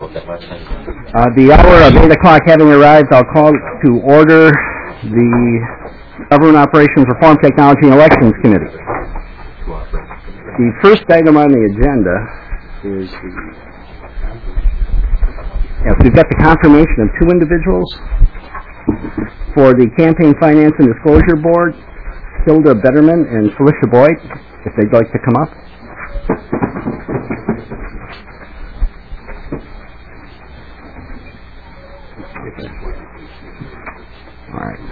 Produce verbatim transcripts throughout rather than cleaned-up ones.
Uh, the hour of eight o'clock having arrived, I'll call to order the Government Operations Reform Technology and Elections Committee. The first item on the agenda is the... Yes, we've got the confirmation of two individuals for the Campaign Finance and Disclosure Board, Hilda Betterman and Felicia Boyd, if they'd like to come up. All right.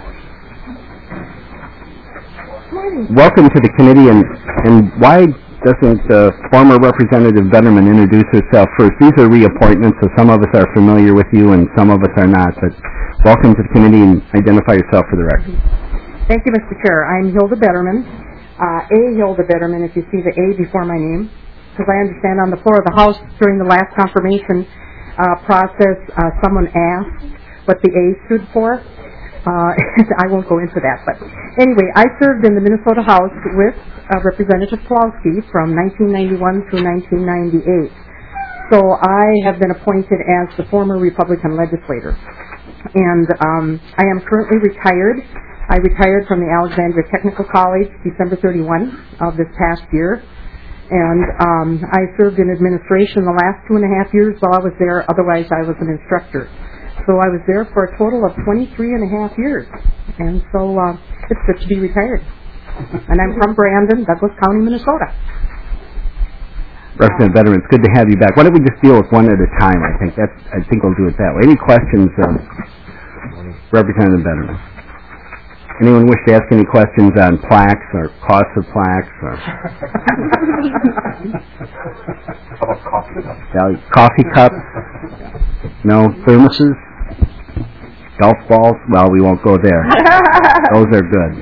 Welcome to the committee, and, and why doesn't uh, former Representative Betterman introduce herself first? These are reappointments, so some of us are familiar with you and some of us are not, but welcome to the committee and identify yourself for the record. Thank you, Mister Chair. I'm Hilda Betterman, uh, A. Hilda Betterman, if you see the A before my name, because I understand on the floor of the House during the last confirmation uh, process, uh, someone asked what the A stood for. Uh, I won't go into that, but anyway, I served in the Minnesota House with uh, Representative Plowski from nineteen ninety-one through nineteen ninety-eight. So I have been appointed as the former Republican legislator, and um, I am currently retired. I retired from the Alexandria Technical College December thirty-first of this past year, and um, I served in administration the last two and a half years while I was there. Otherwise, I was an instructor. So I was there for a total of twenty-three and a half years. And so uh, it's good to be retired. And I'm from Brandon, Douglas County, Minnesota. Representative Betterman, it's good to have you back. Why don't we just deal with one at a time? I think that's. I think we'll do it that way. Any questions, um, Representative Betterman? Anyone wish to ask any questions on plaques or costs of plaques or coffee, coffee cups? No thermoses? Golf balls? Well, we won't go there. Those are good.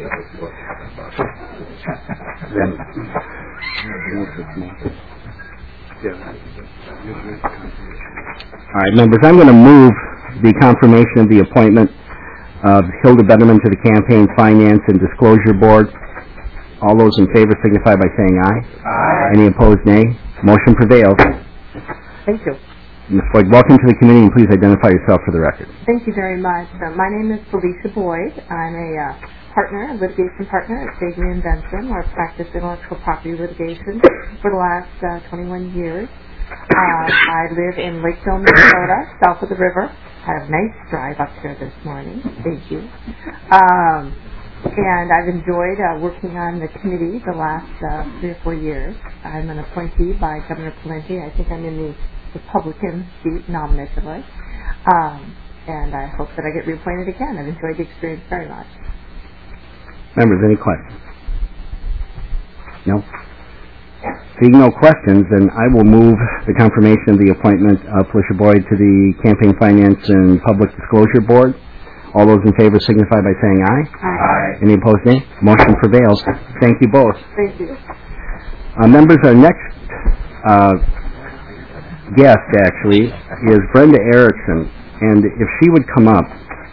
All right, members, I'm going to move the confirmation of the appointment of Hilda Betterman to the Campaign Finance and Disclosure Board. All those in favor signify by saying aye. Aye. Any opposed, nay. Motion prevails. Thank you. Miz Boyd, welcome to the committee, and please identify yourself for the record. Thank you very much. Uh, my name is Felicia Boyd. I'm a uh, partner, a litigation partner at Bagley and Benson, where I've practiced intellectual property litigation for the last uh, twenty-one years. Uh, I live in Lakeville, Minnesota, south of the river. Had a nice drive up here this morning. Thank you. Um, and I've enjoyed uh, working on the committee the last uh, three or four years. I'm an appointee by Governor Pawlenty. I think I'm in the Republican seat nominatively. Um, and I hope that I get reappointed again. I've enjoyed the experience very much. Members, any questions? No? Seeing no questions, then I will move the confirmation of the appointment of Felicia Boyd to the Campaign Finance and Public Disclosure Board. All those in favor signify by saying aye. Aye. Any opposed, nay? Motion prevails. Thank you both. Thank you. Uh, members, our next uh, guest, actually, is Brenda Erickson, and if she would come up.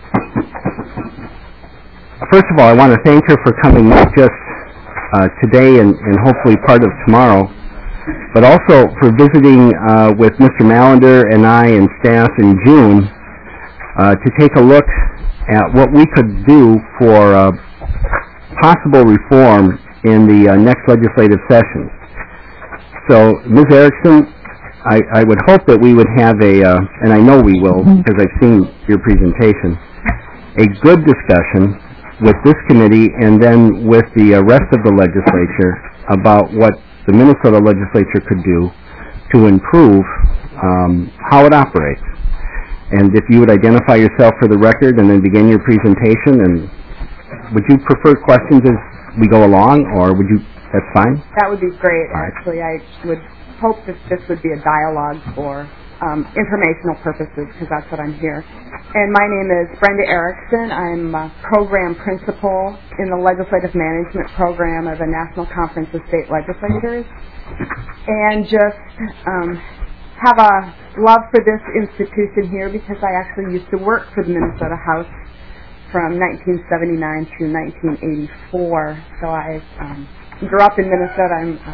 First of all, I want to thank her for coming not just uh, today and, and hopefully part of tomorrow, but also for visiting uh, with Mister Mallender and I and staff in June uh, to take a look at what we could do for uh, possible reform in the uh, next legislative session. So, Miz Erickson, I, I would hope that we would have a, uh, and I know we will because I've seen your presentation, a good discussion with this committee and then with the uh, rest of the legislature about what the Minnesota legislature could do to improve um, how it operates. And if you would identify yourself for the record and then begin your presentation, and would you prefer questions as we go along, or would you, that's fine? That would be great, right. Actually. I would hope that this would be a dialogue for um, informational purposes, because that's what I'm here. And my name is Brenda Erickson. I'm a program principal in the Legislative Management Program of the National Conference of State Legislatures, and just um, have a love for this institution here because I actually used to work for the Minnesota House from nineteen seventy-nine through nineteen eighty-four. So I um, grew up in Minnesota. I'm uh,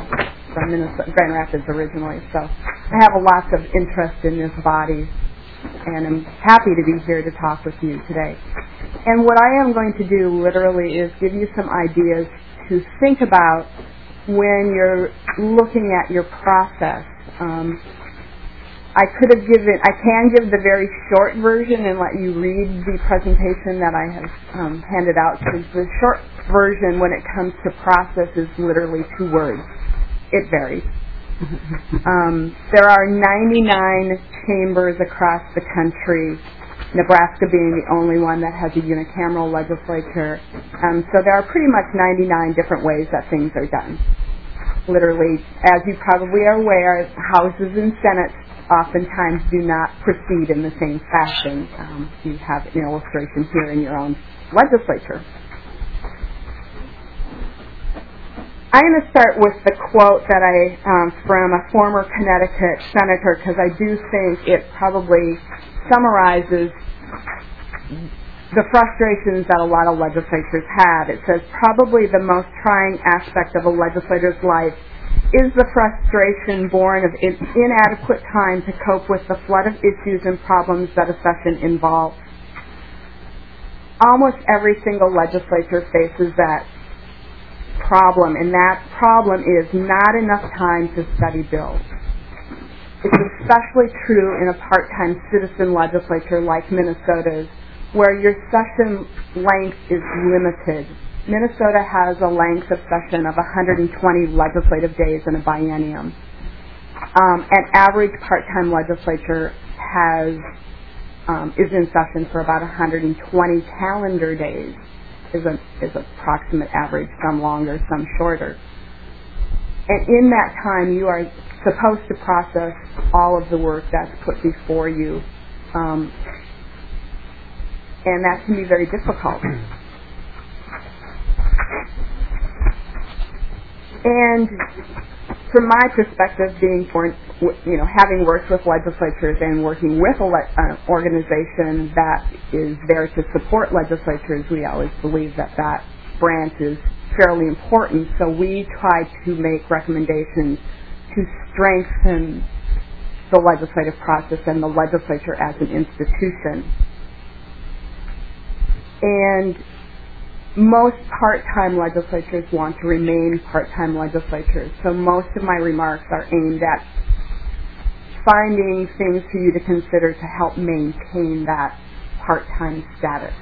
from Minnesota, Grand Rapids originally. So I have a lot of interest in this body, and I'm happy to be here to talk with you today. And what I am going to do literally is give you some ideas to think about when you're looking at your process. Um, I could have given, I can give the very short version and let you read the presentation that I have um, handed out, because the short version when it comes to process is literally two words. It varies. um, there are ninety-nine chambers across the country, Nebraska being the only one that has a unicameral legislature. Um, so there are pretty much ninety-nine different ways that things are done. Literally, as you probably are aware, houses and senates oftentimes do not proceed in the same fashion. Um, you have an illustration here in your own legislature. I'm going to start with the quote that I um, from a former Connecticut senator, because I do think it probably summarizes the frustrations that a lot of legislatures have. It says, probably the most trying aspect of a legislator's life is the frustration born of inadequate time to cope with the flood of issues and problems that a session involves. Almost every single legislature faces that problem, and that problem is not enough time to study bills. It's especially true in a part-time citizen legislature like Minnesota's, where your session length is limited. Minnesota has a length of session of one hundred twenty legislative days in a biennium. Um, an average part-time legislature has um, is in session for about one hundred twenty calendar days. Is a is approximate average, some longer, some shorter. And in that time, you are supposed to process all of the work that's put before you, um, and that can be very difficult. And from my perspective, being born, you know, having worked with legislatures and working with an le- uh, organization that is there to support legislatures, we always believe that that branch is fairly important. So we try to make recommendations to strengthen the legislative process and the legislature as an institution. And most part-time legislatures want to remain part-time legislatures, so most of my remarks are aimed at finding things for you to consider to help maintain that part-time status.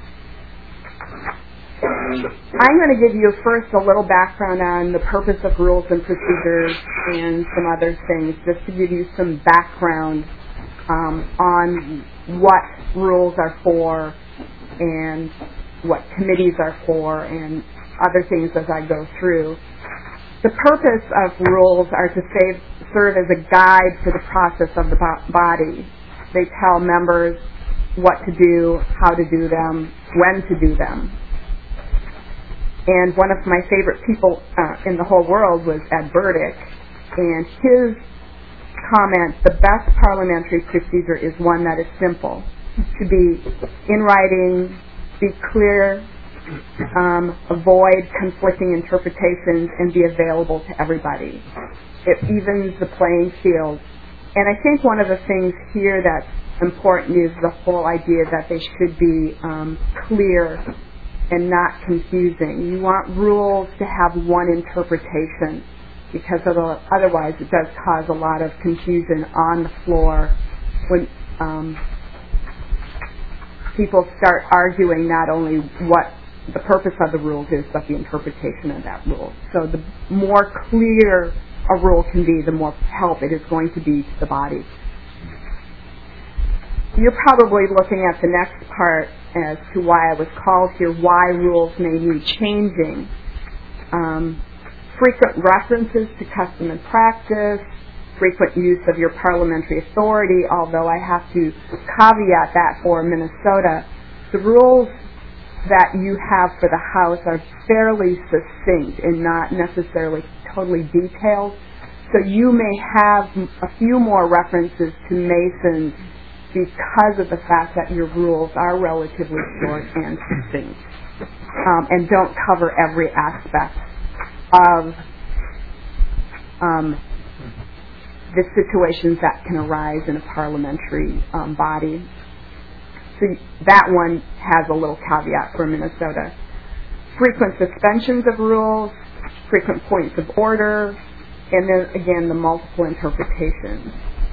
I'm going to give you first a little background on the purpose of rules and procedures and some other things, just to give you some background um, on what rules are for and what committees are for, and other things as I go through. The purpose of rules are to save, serve as a guide for the process of the bo- body. They tell members what to do, how to do them, when to do them. And one of my favorite people uh, in the whole world was Ed Burdick, and his comment, the best parliamentary procedure is one that is simple, to be in writing, be clear, um, avoid conflicting interpretations, and be available to everybody. It evens the playing field. And I think one of the things here that's important is the whole idea that they should be um, clear and not confusing. You want rules to have one interpretation, because otherwise it does cause a lot of confusion on the floor when um, people start arguing not only what the purpose of the rules is, but the interpretation of that rule. So the more clear a rule can be, the more help it is going to be to the body. You're probably looking at the next part as to why I was called here, why rules may need changing. Um, frequent references to custom and practice, frequent use of your parliamentary authority, although I have to caveat that for Minnesota. The rules that you have for the House are fairly succinct and not necessarily totally detailed. So you may have a few more references to Masons because of the fact that your rules are relatively short and succinct, um, and don't cover every aspect of um, the situations that can arise in a parliamentary um, body. So that one has a little caveat for Minnesota. Frequent suspensions of rules, frequent points of order, and then again the multiple interpretations.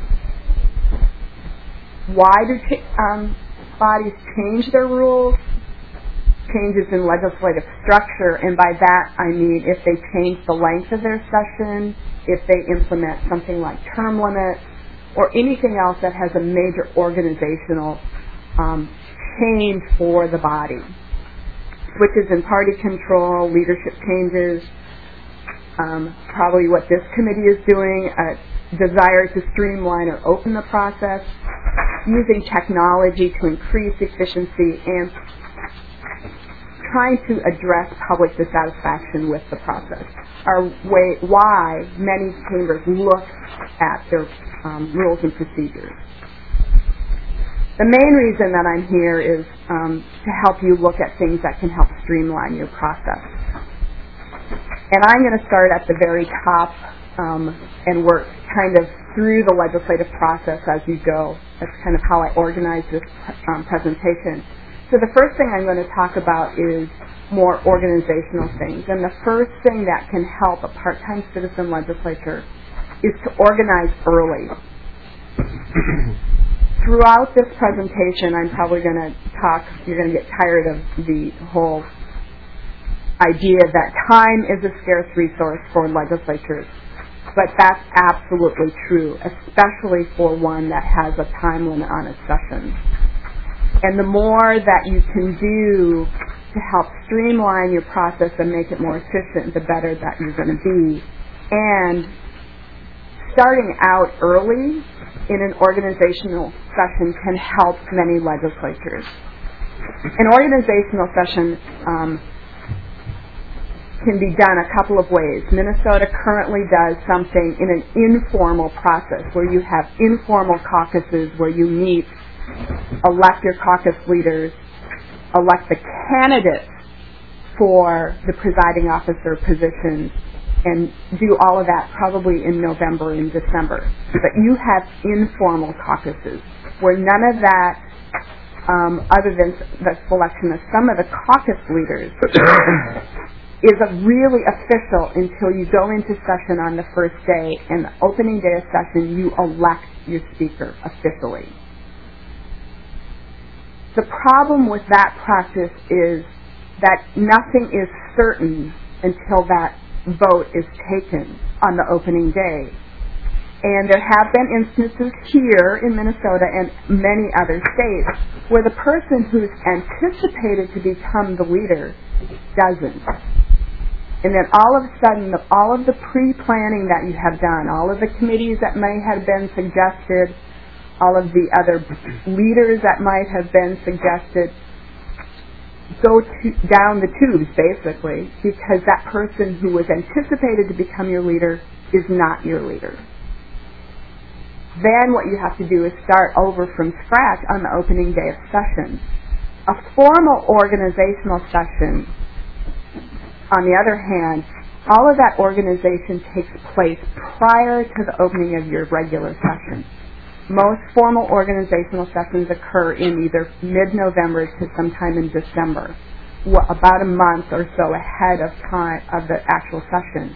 Why do um, bodies change their rules? Changes in legislative structure, and by that I mean if they change the length of their session, if they implement something like term limits, or anything else that has a major organizational um, change for the body. Switches in party control, leadership changes, um, probably what this committee is doing, a desire to streamline or open the process, using technology to increase efficiency, and trying to address public dissatisfaction with the process are way, why many chambers look at their um, rules and procedures. The main reason that I'm here is um, to help you look at things that can help streamline your process. And I'm going to start at the very top um, and work kind of through the legislative process as you go. That's kind of how I organize this um, presentation. So the first thing I'm going to talk about is more organizational things. And the first thing that can help a part-time citizen legislature is to organize early. Throughout this presentation, I'm probably going to talk, you're going to get tired of the whole idea that time is a scarce resource for legislatures. But that's absolutely true, especially for one that has a time limit on its session. And the more that you can do to help streamline your process and make it more efficient, the better that you're going to be. And starting out early in an organizational session can help many legislatures. An organizational session um, can be done a couple of ways. Minnesota currently does something in an informal process where you have informal caucuses where you meet, elect your caucus leaders, elect the candidates for the presiding officer positions, and do all of that probably in November and December. But you have informal caucuses where none of that, um, other than the selection of some of the caucus leaders, is a really official until you go into session on the first day, and the opening day of session you elect your speaker officially. The problem with that practice is that nothing is certain until that vote is taken on the opening day. And there have been instances here in Minnesota and many other states where the person who's anticipated to become the leader doesn't. And then all of a sudden, the, all of the pre-planning that you have done, all of the committees that may have been suggested, all of the other leaders that might have been suggested, go to, down the tubes, basically, because that person who was anticipated to become your leader is not your leader. Then what you have to do is start over from scratch on the opening day of session. A formal organizational session, on the other hand, all of that organization takes place prior to the opening of your regular session. Most formal organizational sessions occur in either mid-November to sometime in December, about a month or so ahead of time of the actual session.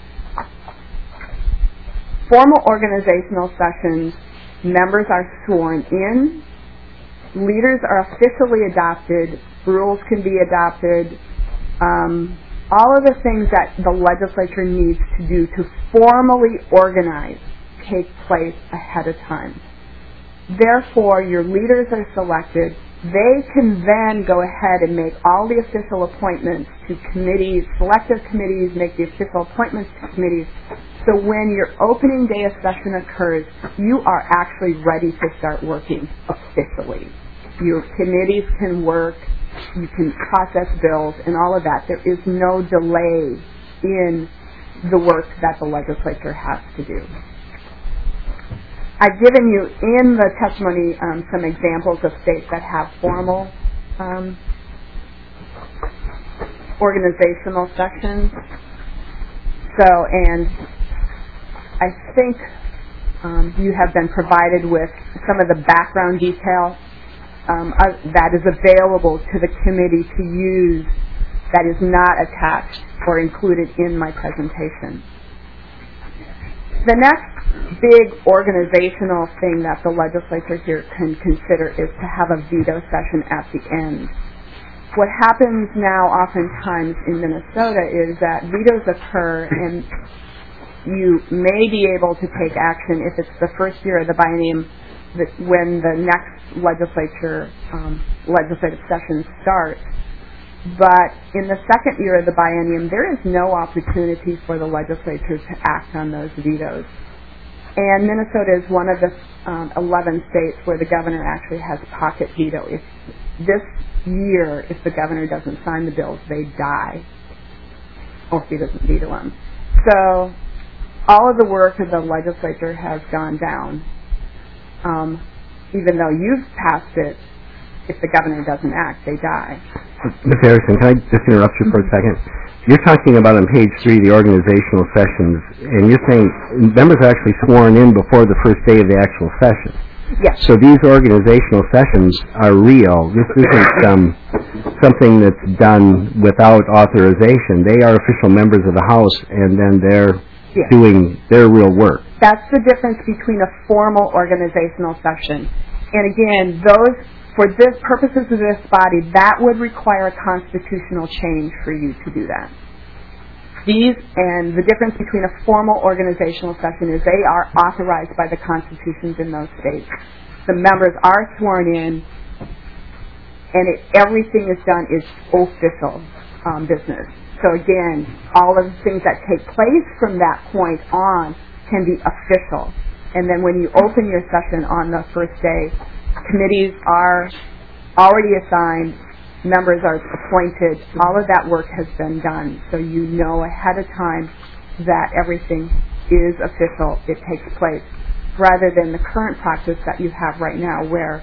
Formal organizational sessions, members are sworn in, leaders are officially adopted, rules can be adopted, um, all of the things that the legislature needs to do to formally organize take place ahead of time. Therefore, your leaders are selected. They can then go ahead and make all the official appointments to committees, selective committees, make the official appointments to committees. So when your opening day of session occurs, you are actually ready to start working officially. Your committees can work, you can process bills and all of that. There is no delay in the work that the legislature has to do. I've given you in the testimony um, some examples of states that have formal um, organizational sessions. So, and I think um, you have been provided with some of the background detail um, uh, that is available to the committee to use that is not attached or included in my presentation. The next big organizational thing that the legislature here can consider is to have a veto session at the end. What happens now oftentimes in Minnesota is that vetoes occur and you may be able to take action if it's the first year of the biennium that when the next legislature um, legislative session starts. But in the second year of the biennium, there is no opportunity for the legislature to act on those vetoes. And Minnesota is one of the um, eleven states where the governor actually has pocket veto. If this year, if the governor doesn't sign the bills, they die, or if he doesn't veto them. So all of the work of the legislature has gone down. Um, even though you've passed it, if the governor doesn't act, they die. Miz Erickson, can I just interrupt you for a second? You're talking about on page three the organizational sessions, and you're saying members are actually sworn in before the first day of the actual session. Yes. So these organizational sessions are real. This isn't um, something that's done without authorization. They are official members of the House, and then they're yes. doing their real work. That's the difference between a formal organizational session. And again, those for this purposes of this body, that would require a constitutional change for you to do that. These, and the difference between a formal organizational session is they are authorized by the constitutions in those states. The members are sworn in, and it, everything is done is official um, business. So again, all of the things that take place from that point on can be official. And then when you open your session on the first day, committees are already assigned, members are appointed, all of that work has been done, so you know ahead of time that everything is official, it takes place, rather than the current practice that you have right now where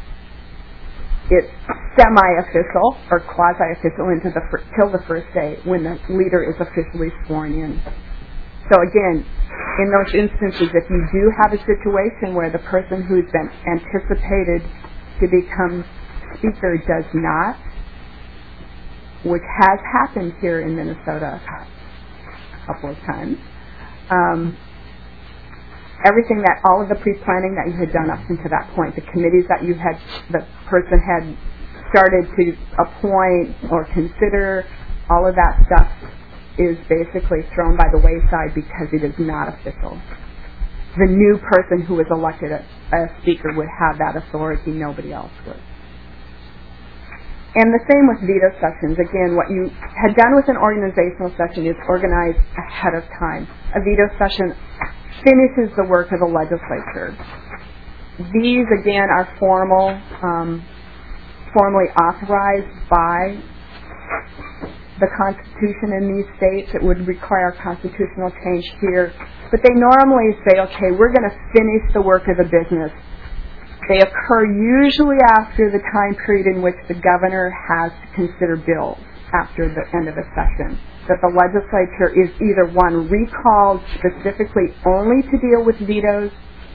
it's semi-official or quasi-official into the fir- till the first day when the leader is officially sworn in. So again, in those instances, if you do have a situation where the person who's been anticipated to become speaker does not, which has happened here in Minnesota a couple of times, um, everything that, all of the pre-planning that you had done up until that point, the committees that you had, the person had started to appoint or consider, all of that stuff is basically thrown by the wayside because it is not official. The new person who is elected a, a speaker would have that authority, nobody else would. And the same with veto sessions. Again, what you had done with an organizational session is organized ahead of time. A veto session finishes the work of the legislature. These, again, are formal, um, formally authorized by the Constitution in these states. It would require constitutional change here. But they normally say, okay, we're going to finish the work of the business. They occur usually after the time period in which the governor has to consider bills after the end of a session. That the legislature is either one recalled specifically only to deal with vetoes,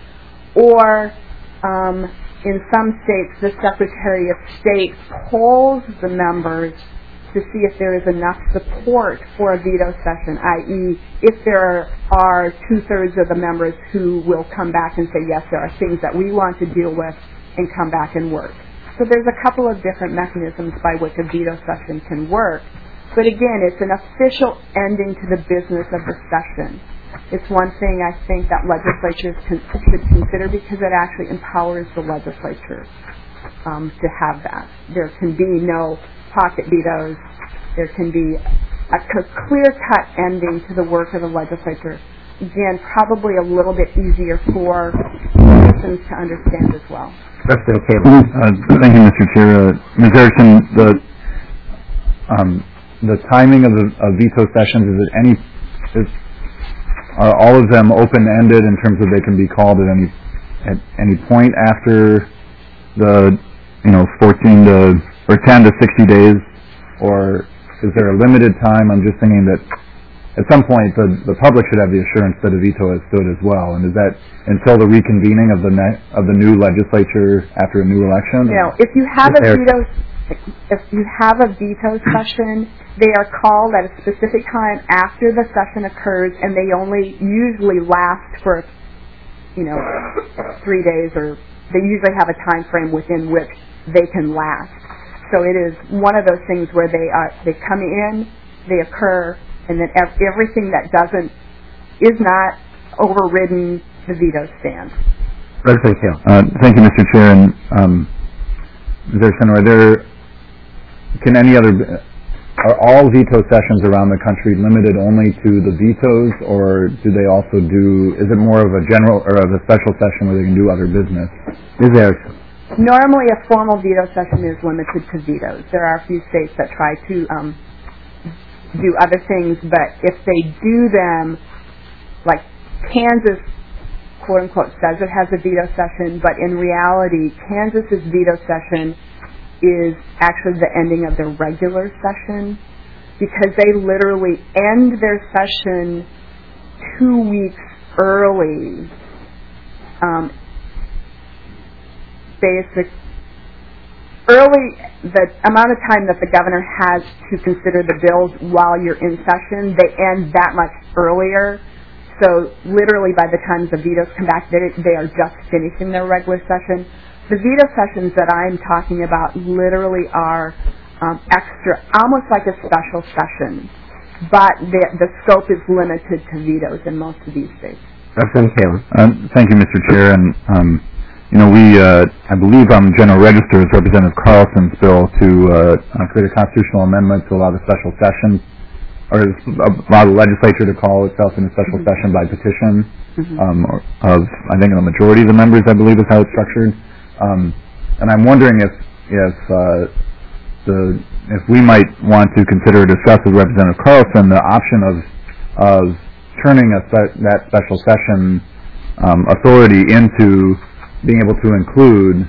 or um, in some states the Secretary of State polls the members to see if there is enough support for a veto session, that is if there are two-thirds of the members who will come back and say, yes, there are things that we want to deal with, and come back and work. So there's a couple of different mechanisms by which a veto session can work. But again, it's an official ending to the business of the session. It's one thing I think that legislatures can, should consider because it actually empowers the legislature um, to have that. There can be no pocket vetoes. There can be a clear-cut ending to the work of the legislature. Again, probably a little bit easier for citizens to understand as well. President Cable. Uh, thank you, Mister Chair. Uh, Miz Erickson, the um, the timing of the of veto sessions, is it any? Is, are all of them open-ended in terms of they can be called at any at any point after the you know fourteen to or ten to sixty days, or is there a limited time? I'm just thinking that at some point the, the public should have the assurance that a veto has stood as well. And is that until the reconvening of the ne- of the new legislature after a new election? You know, if you have a veto, if you have a veto session, they are called at a specific time after the session occurs, and they only usually last for, you know, three days, or they usually have a time frame within which they can last. So it is one of those things where they are they come in, they occur, and then ev- everything that doesn't is not overridden, the veto stands. Representative Hale. Uh, thank you, Mister Chair. And um, Miz Erickson, are there can any other are all veto sessions around the country limited only to the vetoes, or do they also do? Is it more of a general or of a special session where they can do other business? Miz Erickson. Normally, a formal veto session is limited to vetoes. There are a few states that try to um, do other things, but if they do them, like Kansas, quote unquote, says it has a veto session, but in reality, Kansas's veto session is actually the ending of their regular session, because they literally end their session two weeks early. Um, basic early the amount of time that the governor has to consider the bills while you're in session, they end that much earlier. So literally by the time the vetoes come back, they, they are just finishing their regular session. The veto sessions that I'm talking about literally are um, extra, almost like a special session, but the, the scope is limited to vetoes in most of these states. Representative Kaler. Uh, thank you, Mister Chair. And um, you know, we, uh, I believe on General Register is Representative Carlson's bill to uh, create a constitutional amendment to allow the special session, or allow the legislature to call itself in a special mm-hmm. session by petition mm-hmm. um, or of, I think, a majority of the members, I believe is how it's structured. Um, and I'm wondering if if uh, the if we might want to consider or discuss with Representative Carlson the option of of turning a spe- that special session um, authority into being able to include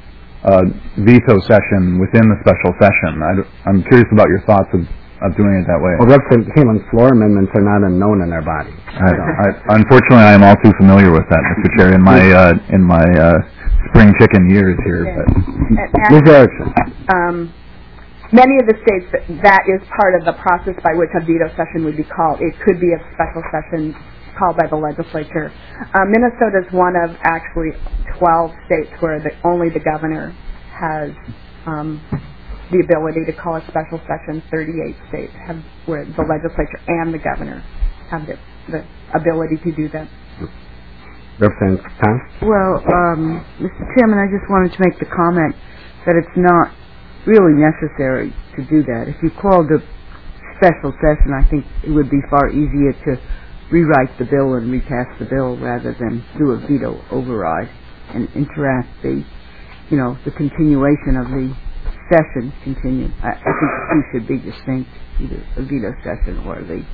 a veto session within the special session. I, I'm curious about your thoughts of, of doing it that way. Well, Representative Kalen's floor amendments are not unknown in our body. I, I, unfortunately, I am all too familiar with that, Mister Chair, in my uh, in my uh, spring chicken years here. But. Miz Erickson. Um, many of the states, that, that is part of the process by which a veto session would be called. It could be a special session called by the legislature. Uh, Minnesota is one of actually twelve states where the, only the governor has um, the ability to call a special session. thirty-eight states have where the legislature and the governor have the, the ability to do that. Representative Tom? Well, um, Mister Chairman, I just wanted to make the comment that it's not really necessary to do that. If you called a special session, I think it would be far easier to rewrite the bill and recast the bill rather than do a veto override and interact the, you know, the continuation of the session continue. I, I think the two should be distinct, either a veto session or the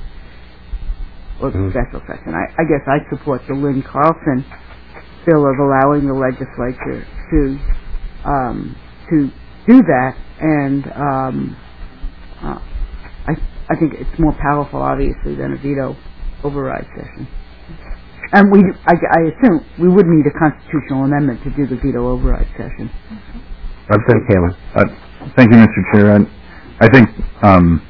or the mm-hmm. special session. I, I guess I support the Lynn Carlson bill of allowing the legislature to um, to do that, and um, uh, I I think it's more powerful, obviously, than a veto override session. And we, I, I assume, we would need a constitutional amendment to do the veto override session. Representative Kaler. Uh, thank you, Mister Chair. I, I think um,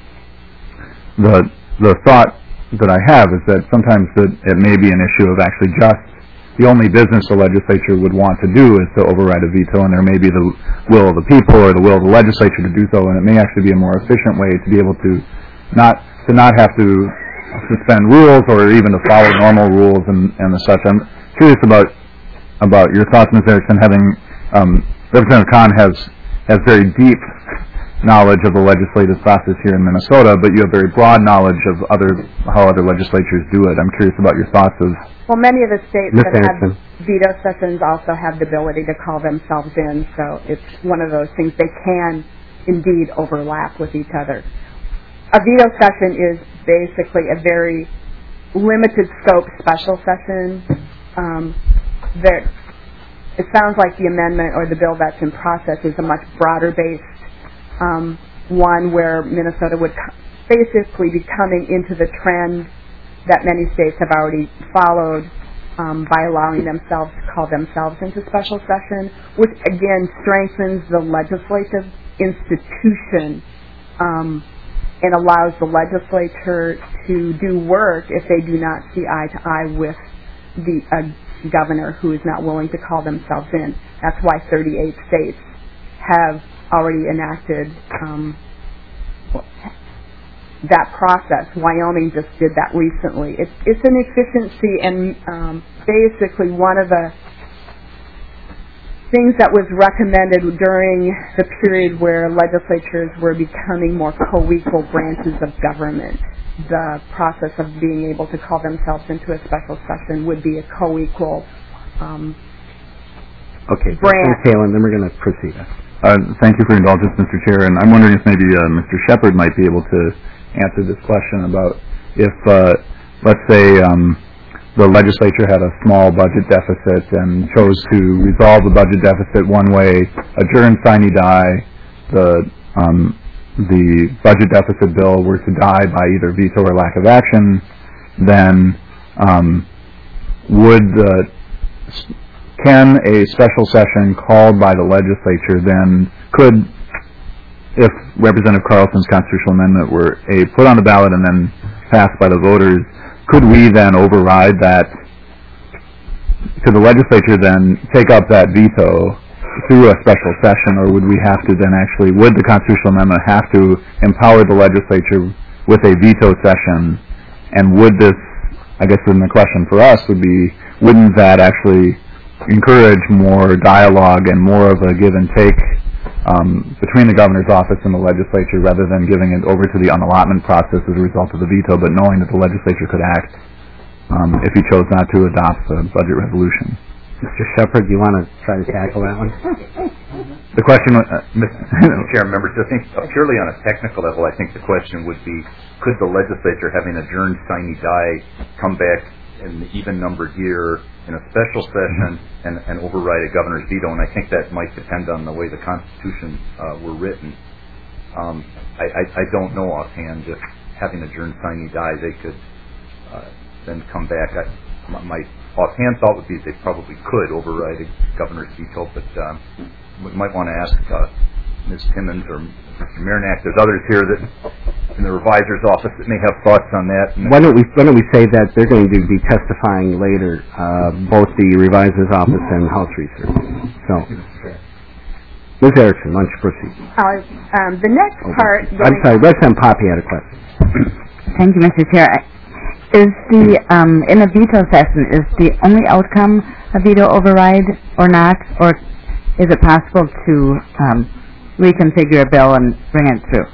the the thought that I have is that sometimes that it may be an issue of actually just the only business the legislature would want to do is to override a veto, and there may be the will of the people or the will of the legislature to do so, and it may actually be a more efficient way to be able to not to not have to suspend rules or even to follow normal rules and, and the such. I'm curious about about your thoughts, Miz Erickson. Having um, Representative Kahn has has very deep knowledge of the legislative process here in Minnesota, but you have very broad knowledge of other how other legislatures do it. I'm curious about your thoughts of. Well, many of the states Miz that Erickson. have veto sessions also have the ability to call themselves in, so it's one of those things they can indeed overlap with each other. A veto session is basically a very limited scope special session. Um, there, it sounds like the amendment or the bill that's in process is a much broader based um, one where Minnesota would basically becoming into the trend that many states have already followed um, by allowing themselves to call themselves into special session, which again strengthens the legislative institution um, and allows the legislature to do work if they do not see eye to eye with the uh, governor who is not willing to call themselves in. That's why thirty-eight states have already enacted um, that process. Wyoming just did that recently. It's, it's an efficiency and um, basically one of the things that was recommended during the period where legislatures were becoming more co-equal branches of government. The process of being able to call themselves into a special session would be a co-equal um, okay, branch. Okay, and then we're going to proceed. Uh, thank you for your indulgence, Mister Chair, and I'm wondering if maybe uh, Mister Shepard might be able to answer this question about if, uh, let's say, um, the legislature had a small budget deficit and chose to resolve the budget deficit one way, adjourn sine die, the um, the budget deficit bill were to die by either veto or lack of action, then um, would the can a special session called by the legislature then could, if Representative Carlson's constitutional amendment were a put on the ballot and then passed by the voters, could we then override that? Could the legislature then take up that veto through a special session, or would we have to then actually, would the constitutional amendment have to empower the legislature with a veto session? And would this, I guess then the question for us would be, wouldn't that actually encourage more dialogue and more of a give and take um, between the governor's office and the legislature, rather than giving it over to the unallotment process as a result of the veto, but knowing that the legislature could act um, if he chose not to adopt the budget resolution? Mister Shepard, do you want to try to tackle that one? The question, uh, Mister Chair, members, I think uh, purely on a technical level, I think the question would be, could the legislature, having adjourned sine die, come back in an even-numbered year in a special session and, and override a governor's veto? And I think that might depend on the way the Constitution uh, were written. Um, I, I, I don't know offhand if having adjourned sine die, they could uh, then come back. I, my offhand thought would be they probably could override a governor's veto, but um, we might want to ask uh, Miz Timmons or Mister Mirnack. There's others here that in the revisor's office that may have thoughts on that. Why don't we why don't we say that they're going to be testifying later, uh, both the revisor's office and House Research. So, Miz Erickson, why don't you proceed? Uh, um, the next Okay. part... I'm sorry, Representative Poppy had a question. Thank you, Mister Chair. Is the, um, in a veto session, is the only outcome a veto override or not? Or is it possible to um, reconfigure a bill and bring it through?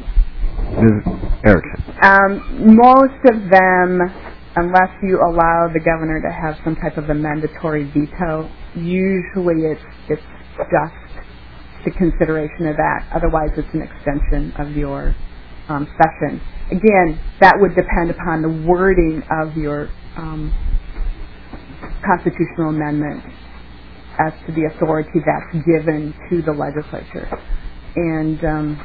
Miz Erickson. Um, most of them, unless you allow the governor to have some type of a mandatory veto, usually it's, it's just the consideration of that. Otherwise, it's an extension of your um, session. Again, that would depend upon the wording of your um, constitutional amendment as to the authority that's given to the legislature. And um,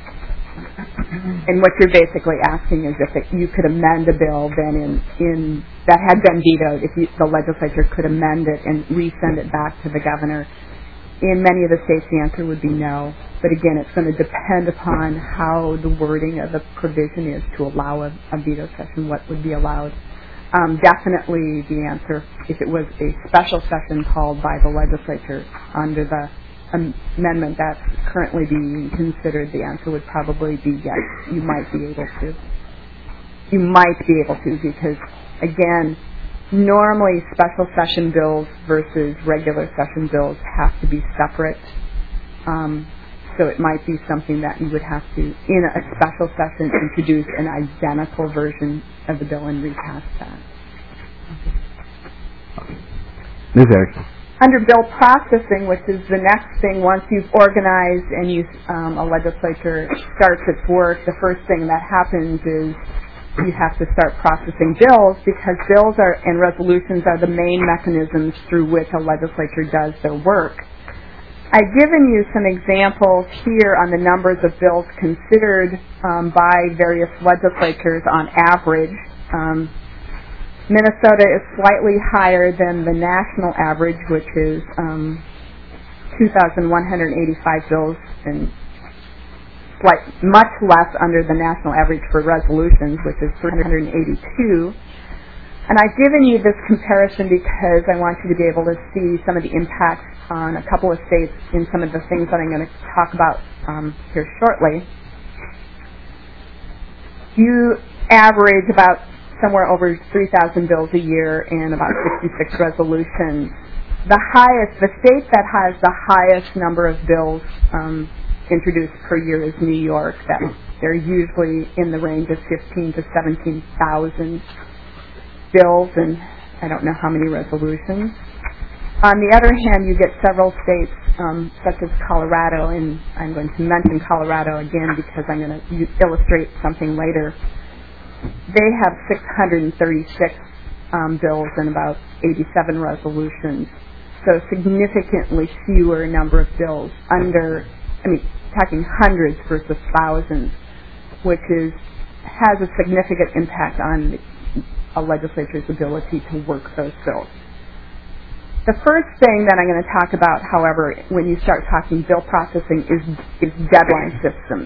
and what you're basically asking is if it, you could amend a bill then in, in that had been vetoed, if you, the legislature could amend it and resend it back to the governor. In many of the states, the answer would be no. But again, it's going to depend upon how the wording of the provision is to allow a, a veto session, what would be allowed. Um, definitely the answer, if it was a special session called by the legislature under the um, amendment that's currently being considered, the answer would probably be yes, you might be able to. You might be able to because, again, normally special session bills versus regular session bills have to be separate. Um, so it might be something that you would have to, in a special session, introduce an identical version of the bill and recast that. Miz Erickson. Under bill processing, which is the next thing, once you've organized and you, um, a legislature starts its work, the first thing that happens is you have to start processing bills, because bills are and resolutions are the main mechanisms through which a legislature does their work. I've given you some examples here on the numbers of bills considered um, by various legislatures on average. Um, Minnesota is slightly higher than the national average, which is um, two thousand one hundred eighty-five bills, and slight, much less under the national average for resolutions, which is three hundred eighty-two. And I've given you this comparison because I want you to be able to see some of the impacts on a couple of states in some of the things that I'm going to talk about um, here shortly. You average about somewhere over three thousand bills a year and about sixty-six resolutions. The highest, the state that has the highest number of bills um, introduced per year is New York. That they're usually in the range of fifteen to seventeen thousand bills, and I don't know how many resolutions. On the other hand, you get several states, um, such as Colorado, and I'm going to mention Colorado again because I'm going to illustrate something later. They have six hundred thirty-six um, bills and about eighty-seven resolutions, so significantly fewer number of bills, under, I mean, talking hundreds versus thousands, which is has a significant impact on a legislature's ability to work those bills. The first thing that I'm going to talk about, however, when you start talking bill processing is, is deadline systems.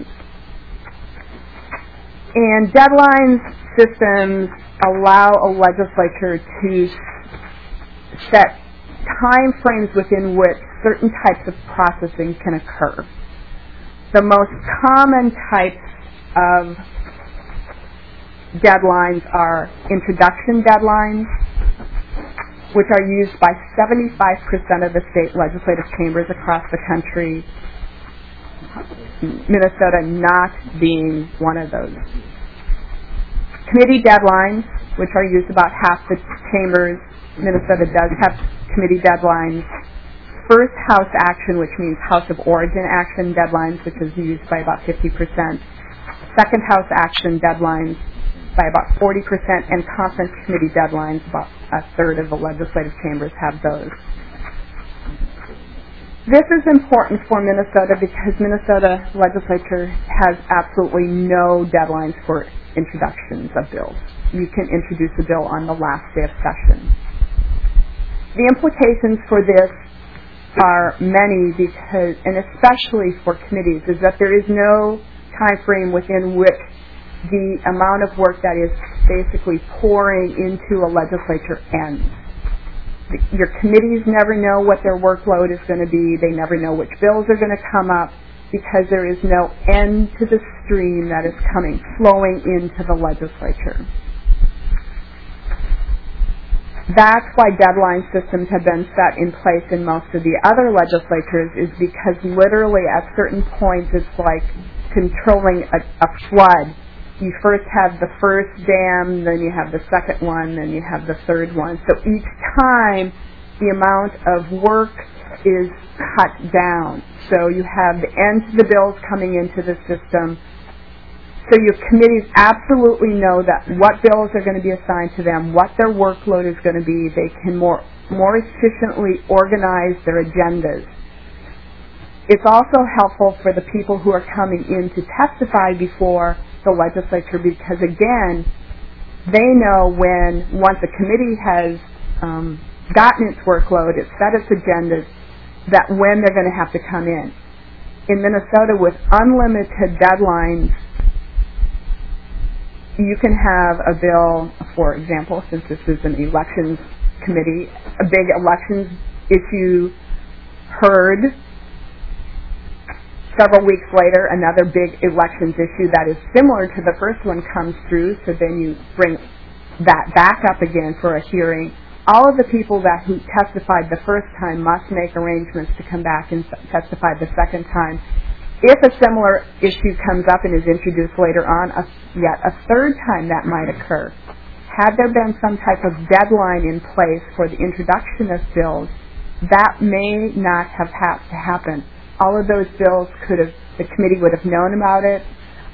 And deadline systems allow a legislature to set time frames within which certain types of processing can occur. The most common types of deadlines are introduction deadlines, which are used by seventy-five percent of the state legislative chambers across the country, Minnesota not being one of those. Committee deadlines, which are used about half the chambers, Minnesota does have committee deadlines. First house action, which means house of origin action deadlines, which is used by about fifty percent. Second house action deadlines by about forty percent, and conference committee deadlines, about a third of the legislative chambers have those. This is important for Minnesota because Minnesota legislature has absolutely no deadlines for introductions of bills. You can introduce a bill on the last day of session. The implications for this are many because, and especially for committees, is that there is no time frame within which the amount of work that is basically pouring into a legislature ends. Your committees never know what their workload is going to be. They never know which bills are going to come up because there is no end to the stream that is coming, flowing into the legislature. That's why deadline systems have been set in place in most of the other legislatures, is because literally at certain points it's like controlling a, a flood. You first have the first dam, then you have the second one, then you have the third one. So each time the amount of work is cut down. So you have the ends of the bills coming into the system. So your committees absolutely know that what bills are going to be assigned to them, what their workload is going to be. They can more, more efficiently organize their agendas. It's also helpful for the people who are coming in to testify before the legislature because, again, they know when, once a committee has um, gotten its workload, it's set its agendas, that when they're going to have to come in. In Minnesota, with unlimited deadlines, you can have a bill, for example, since this is an elections committee, a big elections issue heard. Several weeks later, another big elections issue that is similar to the first one comes through, so then you bring that back up again for a hearing. All of the people that who testified the first time must make arrangements to come back and testify the second time. If a similar issue comes up and is introduced later on, a, yet a third time that might occur. Had there been some type of deadline in place for the introduction of bills, that may not have had to happen. All of those bills could have, the committee would have known about it.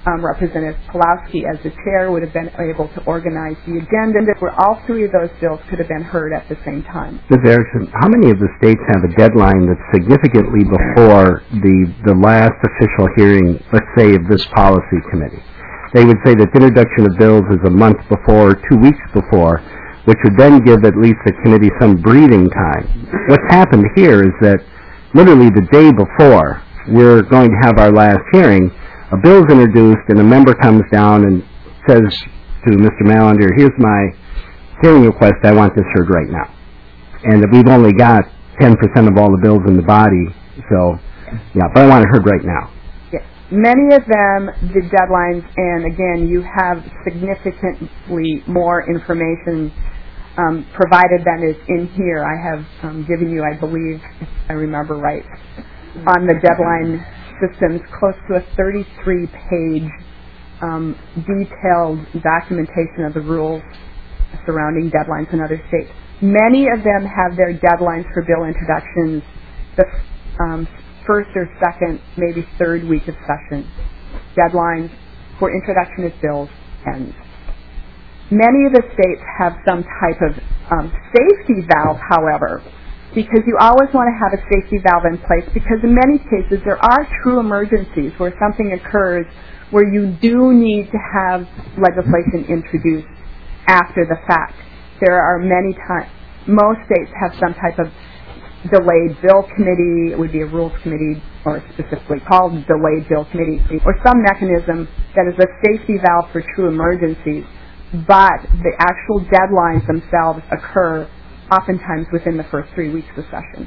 um, Representative Pulowski, as the chair, would have been able to organize the agenda where all three of those bills could have been heard at the same time. Miz Erickson, how many of the states have a deadline that's significantly before the, the last official hearing, let's say, of this policy committee? They would say that the introduction of bills is a month before, two weeks before, which would then give at least the committee some breathing time. What's happened here is that literally the day before we're going to have our last hearing, a bill's introduced and a member comes down and says to Mister Mallender, here's my hearing request, I want this heard right now. And we've only got ten percent of all the bills in the body, so, yeah, but I want it heard right now. Yes. Many of them, the deadlines, and again, you have significantly more information um, provided than is in here. I have um, given you, I believe, if I remember right, on the deadline systems, close to a thirty-three page um, detailed documentation of the rules surrounding deadlines in other states. Many of them have their deadlines for bill introductions the um, first or second, maybe third week of session. Deadlines for introduction of bills ends. Many of the states have some type of um, safety valve, however, because you always want to have a safety valve in place, because in many cases there are true emergencies where something occurs where you do need to have legislation introduced after the fact. There are many times, most states have some type of delayed bill committee, it would be a rules committee, or specifically called delayed bill committee, or some mechanism that is a safety valve for true emergencies, but the actual deadlines themselves occur oftentimes within the first three weeks of session.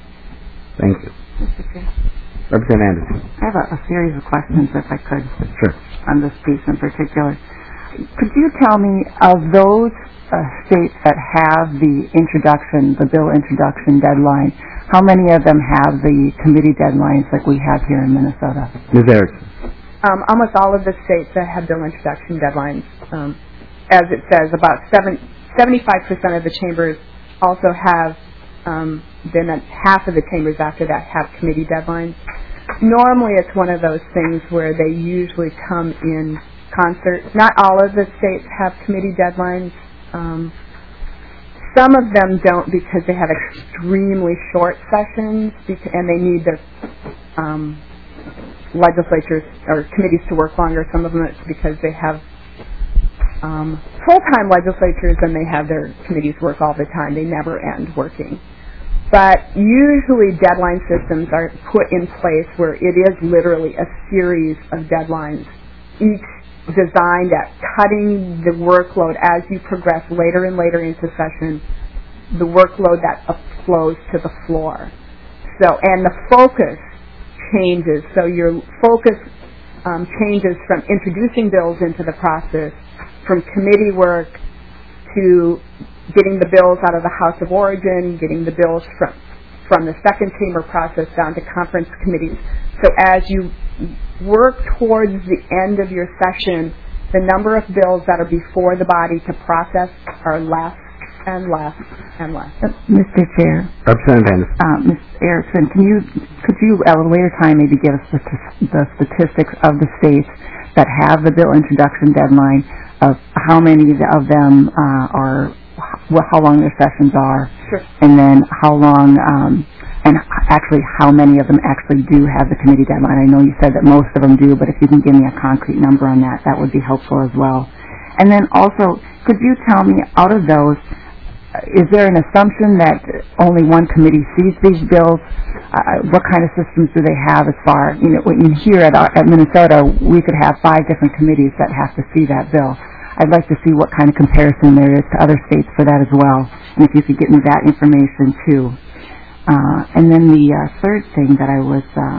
Thank you. Representative Anderson. I have a, a series of questions, if I could, Sure. on this piece in particular. Could you tell me, of those uh, states that have the introduction, the bill introduction deadline, how many of them have the committee deadlines like we have here in Minnesota? Miz Erickson. Um, almost all of the states that have bill introduction deadlines, um, as it says, about seven, seventy-five percent of the chambers also have, um, then half of the chambers after that have committee deadlines. Normally it's one of those things where they usually come in concert. Not all of the states have committee deadlines. Um, some of them don't because they have extremely short sessions beca- and they need their um, legislatures or committees to work longer. Some of them it's because they have Um, full-time legislatures and they have their committees work all the time. They never end working. But usually deadline systems are put in place where it is literally a series of deadlines, each designed at cutting the workload as you progress later and later into session, the workload that flows to the floor. So, and the focus changes. So your focus um, changes from introducing bills into the process, from committee work to getting the bills out of the House of Origin, getting the bills from from the second chamber process down to conference committees. So as you work towards the end of your session, the number of bills that are before the body to process are less and less and less. Uh, Mister Chair, Representative Anderson. uh, Miz Erickson, can you could you at a later time maybe give us the, the statistics of the states that have the bill introduction deadline, of how many of them uh, are, how long their sessions are, Sure. and then how long, um, and actually how many of them actually do have the committee deadline. I know you said that most of them do, but if you can give me a concrete number on that, that would be helpful as well. And then also, could you tell me, out of those, is there an assumption that only one committee sees these bills? Uh, what kind of systems do they have as far, you know, in here at, our, at Minnesota, we could have five different committees that have to see that bill. I'd like to see what kind of comparison there is to other states for that as well, and if you could get me that information too. Uh, and then the uh, third thing that I was um,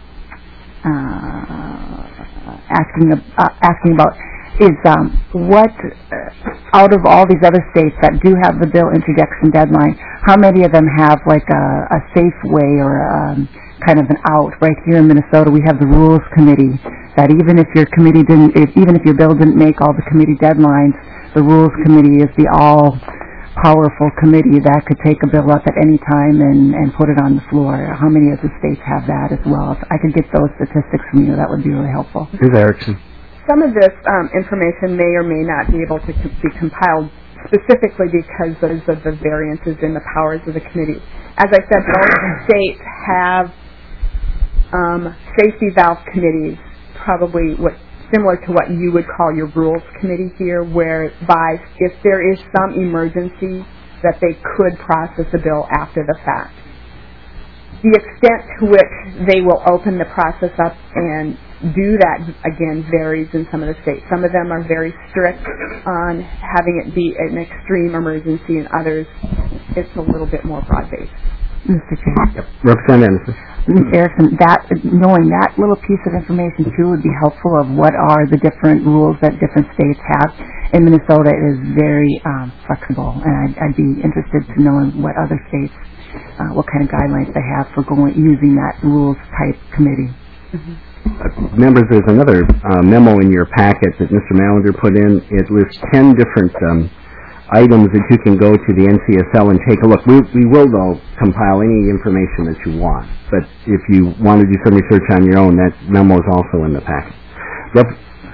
uh, asking, uh, asking about is um, what, uh, out of all these other states that do have the bill introduction deadline, how many of them have like a, a safe way or um, kind of an out? Right here in Minnesota, we have the Rules Committee, that even if your committee didn't, if, even if your bill didn't make all the committee deadlines, the Rules Committee is the all-powerful committee that could take a bill up at any time and, and put it on the floor. How many of the states have that as well? If I could get those statistics from you, that would be really helpful. Miz Erickson. some of this um, information may or may not be able to com- be compiled specifically because those of the variances in the powers of the committee. As I said, most states have um, safety valve committees, probably what similar to what you would call your rules committee here, whereby if there is some emergency that they could process a bill after the fact. The extent to which they will open the process up and do that, again, varies in some of the states. Some of them are very strict on having it be an extreme emergency, and others, it's a little bit more broad-based. Mister Chair. Yep. Representative Anderson. Miz Erickson, that, knowing that little piece of information, too, would be helpful of what are the different rules that different states have. In Minnesota, it is very um, flexible, and I'd, I'd be interested to know what other states, uh, what kind of guidelines they have for going using that rules-type committee. Mm-hmm. Uh, members, there's another uh, memo in your packet that Mister Mallender put in. It lists ten different um, items that you can go to the N C S L and take a look. We, we will, though, compile any information that you want. But if you want to do some research on your own, that memo is also in the packet. Rep-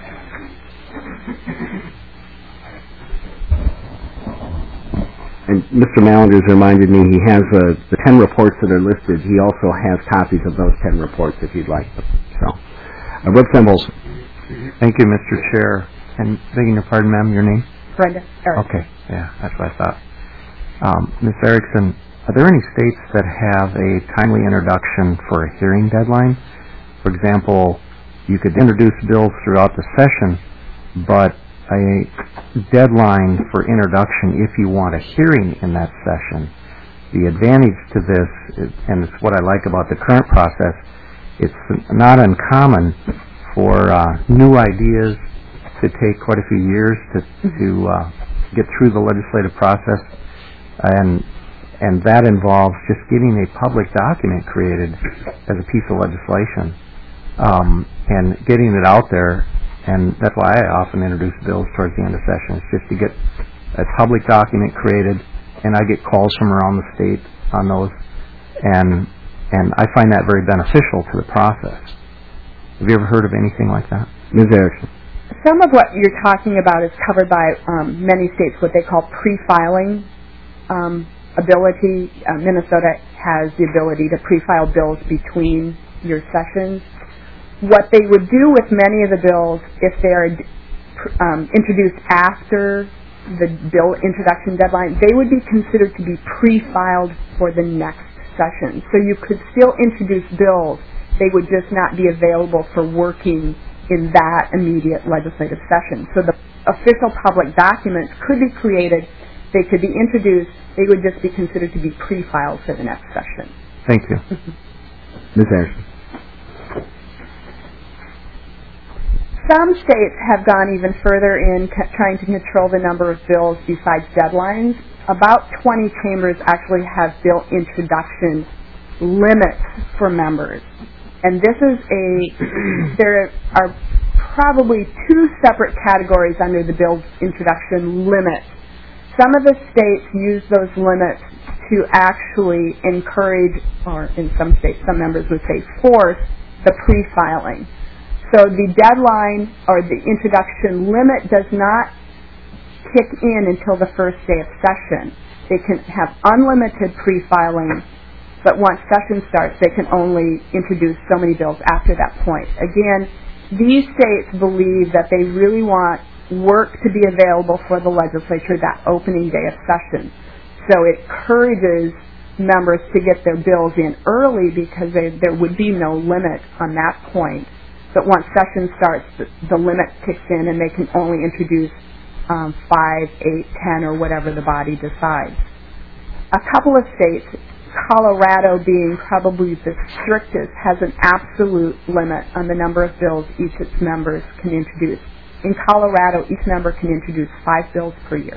and Mister Mallender has reminded me he has uh, the ten reports that are listed. He also has copies of those ten reports if you'd like them. So, uh, Representative Olson. Thank you, Mister Chair. And begging your pardon, ma'am, your name? Brenda. Erickson. Okay, yeah, that's what I thought. Um, Miz Erickson, are there any states that have a timely introduction for a hearing deadline? For example, you could introduce bills throughout the session, but a deadline for introduction if you want a hearing in that session. The advantage to this, is, and it's what I like about the current process, it's not uncommon for uh, new ideas to take quite a few years to to uh, get through the legislative process, and and that involves just getting a public document created as a piece of legislation um, and getting it out there. And that's why I often introduce bills towards the end of sessions, just to get a public document created, and I get calls from around the state on those, and and I find that very beneficial to the process. Have you ever heard of anything like that? Miz Erickson. Some of what you're talking about is covered by um, many states, what they call pre-filing um, ability. Uh, Minnesota has the ability to pre-file bills between your sessions. What they would do with many of the bills, if they're um, introduced after the bill introduction deadline, they would be considered to be pre-filed for the next session. So you could still introduce bills. They would just not be available for working in that immediate legislative session. So the official public documents could be created, they could be introduced, they would just be considered to be pre-filed for the next session. Thank you. Miz Anderson. Some states have gone even further in c- trying to control the number of bills besides deadlines. About twenty chambers actually have bill introduction limits for members. And this is a, there are probably two separate categories under the bill's introduction limit. Some of the states use those limits to actually encourage, or in some states, some members would say force, the pre-filing. So the deadline or the introduction limit does not kick in until the first day of session. They can have unlimited pre-filing, but once session starts, they can only introduce so many bills after that point. Again, these states believe that they really want work to be available for the legislature that opening day of session. So it encourages members to get their bills in early because they, there would be no limit on that point. But once session starts, the, the limit kicks in and they can only introduce um, five, eight, ten, or whatever the body decides. A couple of states, Colorado being probably the strictest, has an absolute limit on the number of bills each of its members can introduce. In Colorado, each member can introduce five bills per year.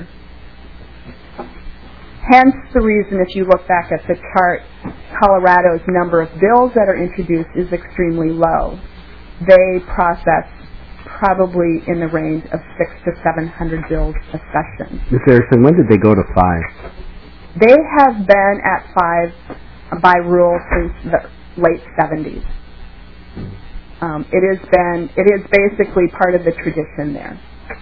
Hence the reason, if you look back at the chart, Colorado's number of bills that are introduced is extremely low. They process probably in the range of six to seven hundred bills a session. Miz Erickson, when did they go to five? They have been at five by rule since the late seventies. um, it has been, it is basically part of the tradition there.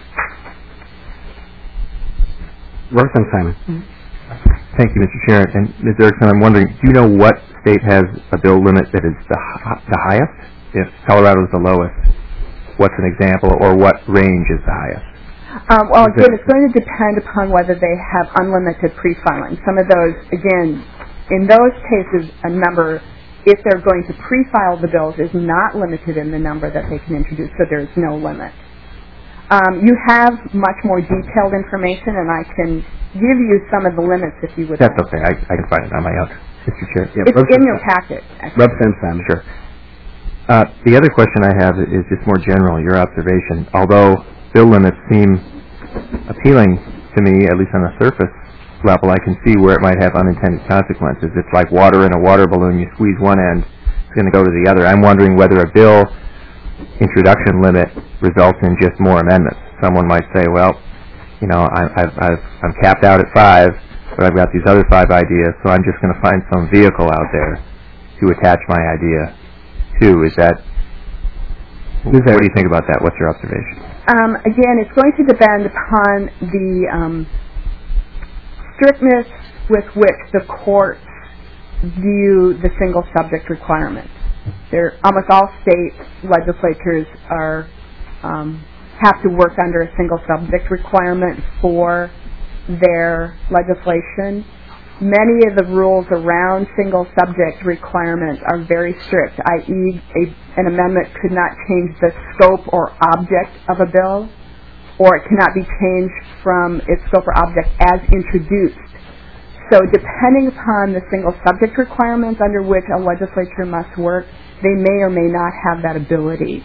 Representative Simon. Mm-hmm. Thank you, Mister Chair. And Miz Erickson, I'm wondering, do you know what state has a bill limit that is the, hi- the highest? If Colorado is the lowest, what's an example, or what range is the highest? Um, well, again, it's going to depend upon whether they have unlimited pre-filing. Some of those, again, in those cases, a number, if they're going to pre-file the bills, is not limited in the number that they can introduce, so there's no limit. Um, you have much more detailed information, and I can give you some of the limits if you would That's like. okay. I, I can find it on my own, Mister Chair. Yeah, It's in your packet. actually. Representative Simon. Sure. Uh, the other question I have is just more general, your observation. Although bill limits seem appealing to me, at least on the surface level, I can see where it might have unintended consequences. It's like water in a water balloon. You squeeze one end, it's going to go to the other. I'm wondering whether a bill introduction limit results in just more amendments. Someone might say, well, you know, I, I've, I've, I'm capped out at five, but I've got these other five ideas, so I'm just going to find some vehicle out there to attach my idea to. Is that, what do you think about that? What's your observation? Um, again, it's going to depend upon the um, strictness with which the courts view the single subject requirement. There, almost all state legislatures are um, have to work under a single subject requirement for their legislation. Many of the rules around single subject requirements are very strict, that is, a, an amendment could not change the scope or object of a bill, or it cannot be changed from its scope or object as introduced. So depending upon the single subject requirements under which a legislature must work, they may or may not have that ability.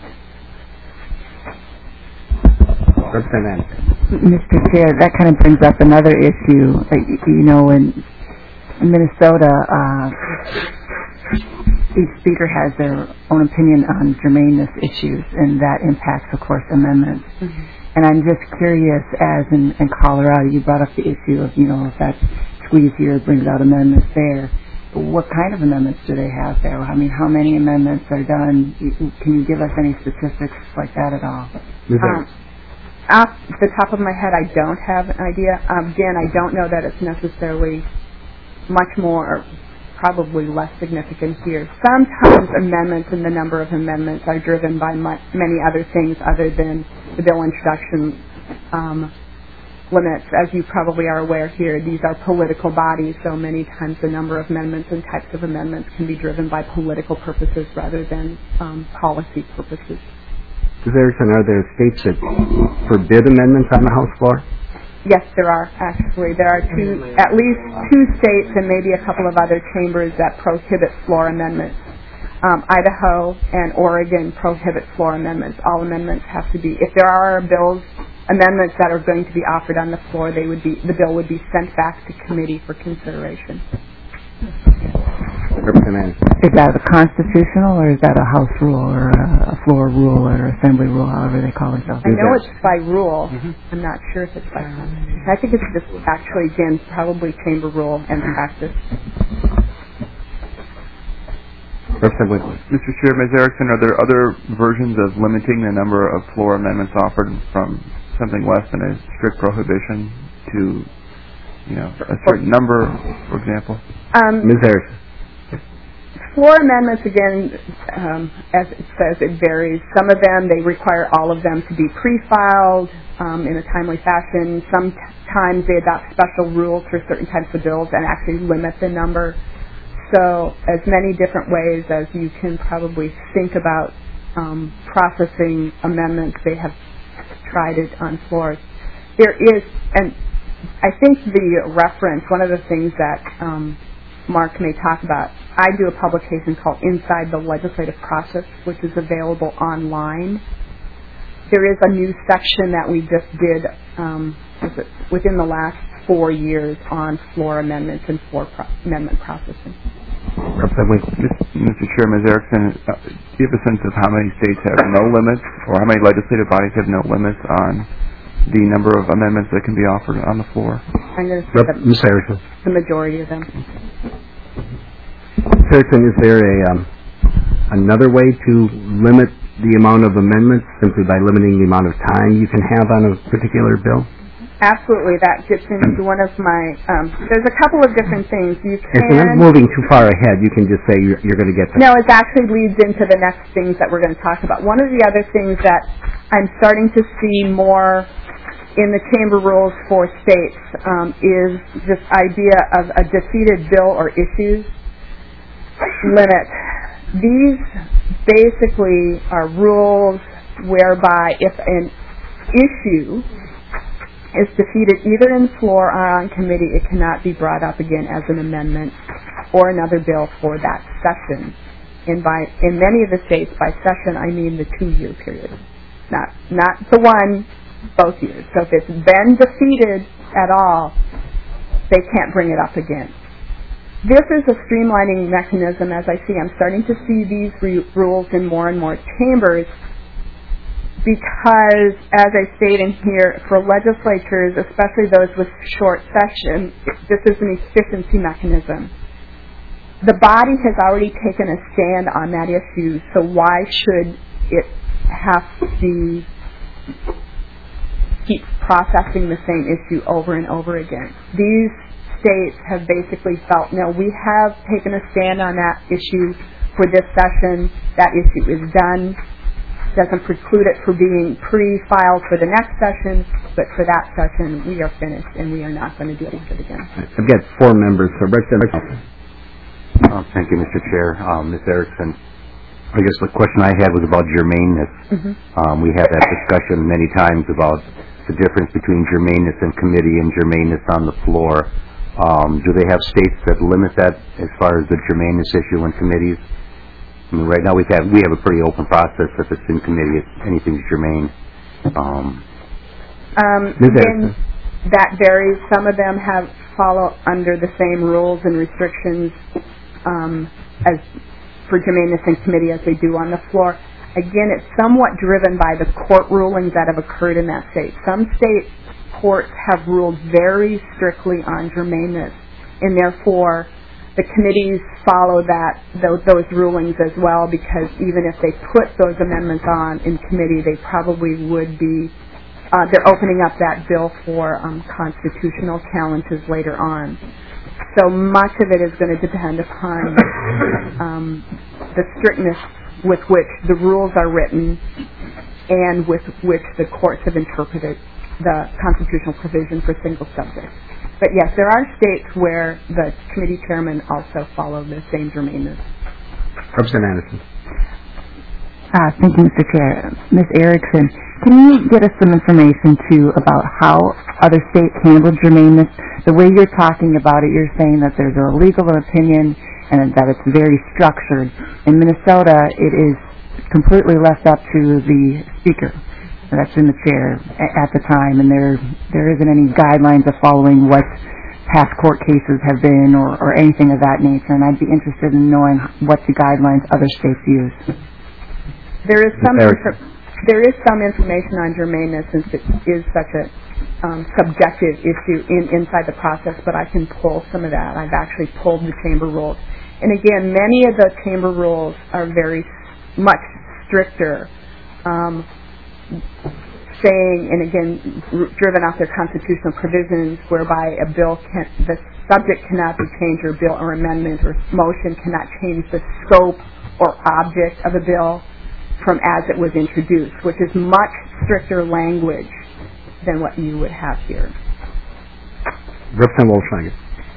Mister Chair, that kind of brings up another issue. Uh, y- you know, in Minnesota, uh, each speaker has their own opinion on germaneness issues, and that impacts, of course, amendments. Mm-hmm. And I'm just curious, as in, in Colorado, you brought up the issue of, you know, if that squeeze here brings out amendments there. What kind of amendments do they have there? I mean, how many amendments are done? Can you give us any specifics like that at all? Um, off the top of my head, I don't have an idea. Um, again, I don't know that it's necessarily much more, or probably less significant here. Sometimes amendments and the number of amendments are driven by much, many other things other than the bill introduction um, limits. As you probably are aware here, these are political bodies, so many times the number of amendments and types of amendments can be driven by political purposes rather than um, policy purposes. Miz Erickson, are there states that forbid amendments on the House floor? Yes, there are, actually. There are two, at least two states and maybe a couple of other chambers that prohibit floor amendments. Um, Idaho and Oregon prohibit floor amendments. All amendments have to be, if there are bills, amendments that are going to be offered on the floor, they would be, the bill would be sent back to committee for consideration. Is that a constitutional, or is that a House rule, or a floor rule, or assembly rule, however they call themselves? I know it's by rule. Mm-hmm. I'm not sure if it's by constitution. I think it's just actually, again, probably chamber rule and practice. Mister Chair, Miz Erickson, are there other versions of limiting the number of floor amendments offered from something less than a strict prohibition to, you know, a certain number, for example? Um, Miz Erickson. Floor amendments, again, um, as it says, it varies. Some of them, they require all of them to be pre-filed um, in a timely fashion. Sometimes they adopt special rules for certain types of bills and actually limit the number. So as many different ways as you can probably think about um, processing amendments, they have tried it on floors. There is, and I think the reference, one of the things that um, Mark may talk about, I do a publication called Inside the Legislative Process, which is available online. There is a new section that we just did um, within the last four years on floor amendments and floor pro- amendment processing. Mister Chair, Miz Erickson, uh, do you have a sense of how many states have no limits, or how many legislative bodies have no limits on the number of amendments that can be offered on the floor? I'm going to say Rep- Miz Erickson. The majority of them. Miz Erickson, is there a, um, another way to limit the amount of amendments simply by limiting the amount of time you can have on a particular bill? Absolutely, that gets into one of my, um, there's a couple of different things. You If you're not can, moving too far ahead, you can just say you're, you're going to get the... no, it actually leads into the next things that we're going to talk about. One of the other things that I'm starting to see more in the chamber rules for states um, is this idea of a defeated bill or issues limit. These basically are rules whereby if an issue is defeated either in floor or on committee, it cannot be brought up again as an amendment or another bill for that session. And by, in many of the states, by session, I mean the two-year period, not not the one, both years. So if it's been defeated at all, they can't bring it up again. This is a streamlining mechanism, as I see. I'm starting to see these re- rules in more and more chambers, because, as I state in here, for legislatures, especially those with short session, this is an efficiency mechanism. The body has already taken a stand on that issue, so why should it have to be, keep processing the same issue over and over again? These states have basically felt, no, we have taken a stand on that issue for this session, that issue is done. Doesn't preclude it from being pre-filed for the next session, but for that session, we are finished, and we are not going to do it again. I've got four members, so Representative... Uh, thank you, Mister Chair. Um, Miz Erickson, I guess the question I had was about germaneness. Mm-hmm. Um, we have that discussion many times about the difference between germaneness in committee and germaneness on the floor. Um, do they have states that limit that as far as the germaneness issue in committees? I mean, right now we've had, we have a pretty open process. If it's in committee, it's, anything's germane. Um, um, again, that varies. Some of them have follow under the same rules and restrictions um, as for germaneness in committee as they do on the floor. Again, it's somewhat driven by the court rulings that have occurred in that state. Some state courts have ruled very strictly on germaneness, and therefore the committees follow that those, those rulings as well, because even if they put those amendments on in committee, they probably would be, uh, they're opening up that bill for um, constitutional challenges later on. So much of it is going to depend upon um, the strictness with which the rules are written and with which the courts have interpreted the constitutional provision for single subjects. But yes, there are states where the committee chairmen also follow the same germaneness. Representative Anderson. Uh, thank you, Mister Chair. Miz Erickson, can you get us some information, too, about how other states handle germaneness? The way you're talking about it, you're saying that there's a legal opinion and that it's very structured. In Minnesota, it is completely left up to the speaker. That's in the chair at the time, and there there isn't any guidelines of following what past court cases have been or, or anything of that nature, and I'd be interested in knowing what the guidelines other states use. There is some inf- there is some information on germaneness, since it is such a um, subjective issue in inside the process, but I can pull some of that. I've actually pulled the chamber rules. And again, many of the chamber rules are very much stricter, um, saying, and again, r- driven off their constitutional provisions, whereby a bill can, the subject cannot be changed, or bill or amendment or motion cannot change the scope or object of a bill from as it was introduced, which is much stricter language than what you would have here. Representative Wolfshagen.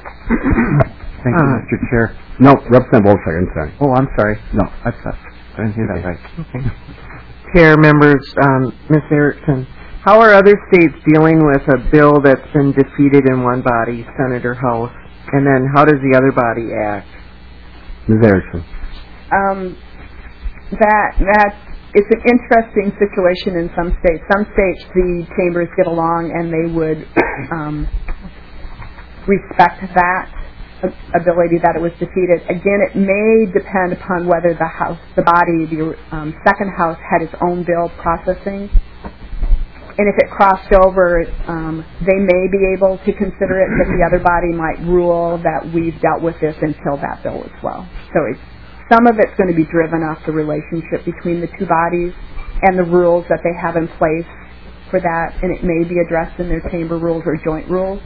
Thank you, uh, Mister Chair. No, Representative Wolfshagen, sorry. Oh, I'm sorry. No, that's not. I didn't hear that right. Okay. Chair, members, um, Miz Erickson, how are other states dealing with a bill that's been defeated in one body, Senate or House, and then how does the other body act? Miz Erickson. Um, that that it's an interesting situation in some states. Some states the chambers get along and they would um, respect that ability that it was defeated. Again, it may depend upon whether the House, the body, the um, second House had its own bill processing. And if it crossed over, um, they may be able to consider it, but the other body might rule that we've dealt with this until that bill as well. So it's some of it's going to be driven off the relationship between the two bodies and the rules that they have in place for that, and it may be addressed in their chamber rules or joint rules.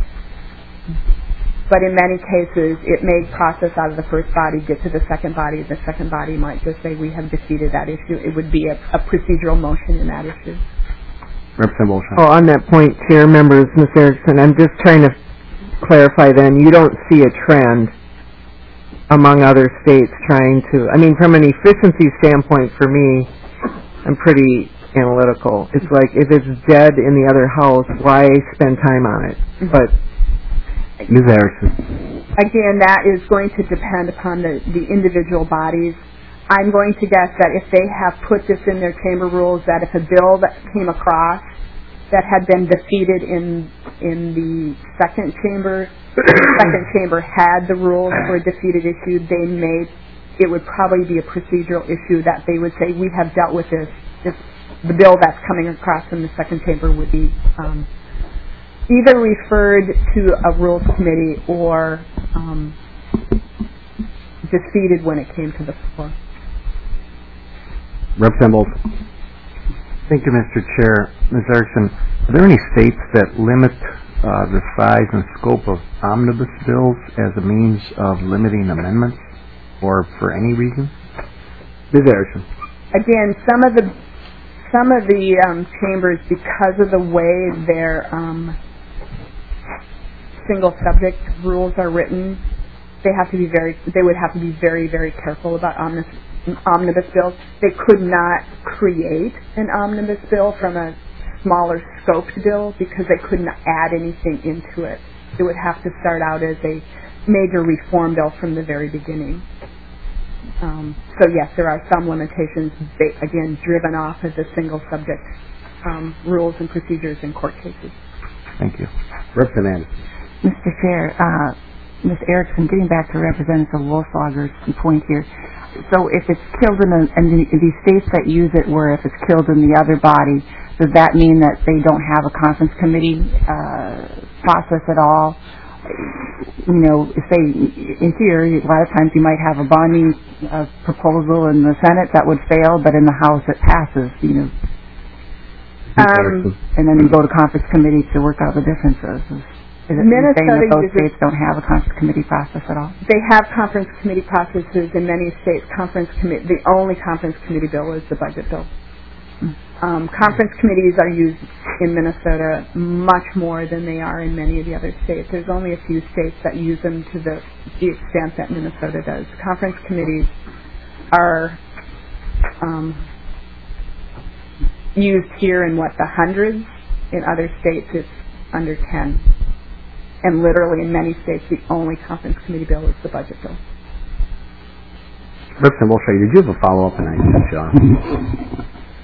But in many cases, it may process out of the first body, get to the second body, and the second body might just say, we have defeated that issue. It would be a, a procedural motion in that issue. Representative Wilshire. Oh, on that point, Chair members, Miz Erickson, I'm just trying to clarify then, you don't see a trend among other states trying to, I mean, from an efficiency standpoint for me, I'm pretty analytical. It's like, if it's dead in the other house, why spend time on it? Mm-hmm. But Miz Erickson. Again, that is going to depend upon the, the individual bodies. I'm going to guess that if they have put this in their chamber rules, that if a bill that came across that had been defeated in in the second chamber, the second chamber had the rules for a defeated issue, they may, it would probably be a procedural issue that they would say, we have dealt with this. This the bill that's coming across from the second chamber would be um, either referred to a rules committee or um, defeated when it came to the floor. Representative. Thank you, Mister Chair. Miz Erickson, are there any states that limit uh, the size and scope of omnibus bills as a means of limiting amendments, or for any reason? Miz Erickson. Again, some of the some of the um, chambers, because of the way their um, single subject rules are written, they have to be very. They would have to be very, very careful about omnibus, omnibus bills. They could not create an omnibus bill from a smaller scoped bill because they couldn't add anything into it. It would have to start out as a major reform bill from the very beginning. Um, so yes, there are some limitations, they, again, driven off of the single subject um, rules and procedures in court cases. Thank you. Representative. Mister Chair, uh, Miz Erickson, getting back to Representative Wolflager's point here. So if it's killed in, a, in, the, in these states that use it, where if it's killed in the other body, does that mean that they don't have a conference committee uh, process at all? You know, say in theory, a lot of times you might have a bonding uh, proposal in the Senate that would fail, but in the House it passes. You know, um, and then you go to conference committee to work out the differences. Is it saying that those states don't have a conference committee process at all? They have conference committee processes in many states. Conference committee, the only conference committee bill is the budget bill. Mm. Um, conference committees are used in Minnesota much more than they are in many of the other states. There's only a few states that use them to the, the extent that Minnesota does. Conference committees are um, used here in, what, the hundreds? In other states, it's under ten. And literally in many states, the only conference committee bill is the budget bill. Representative Wilshire, did you have a follow-up? And I did, John.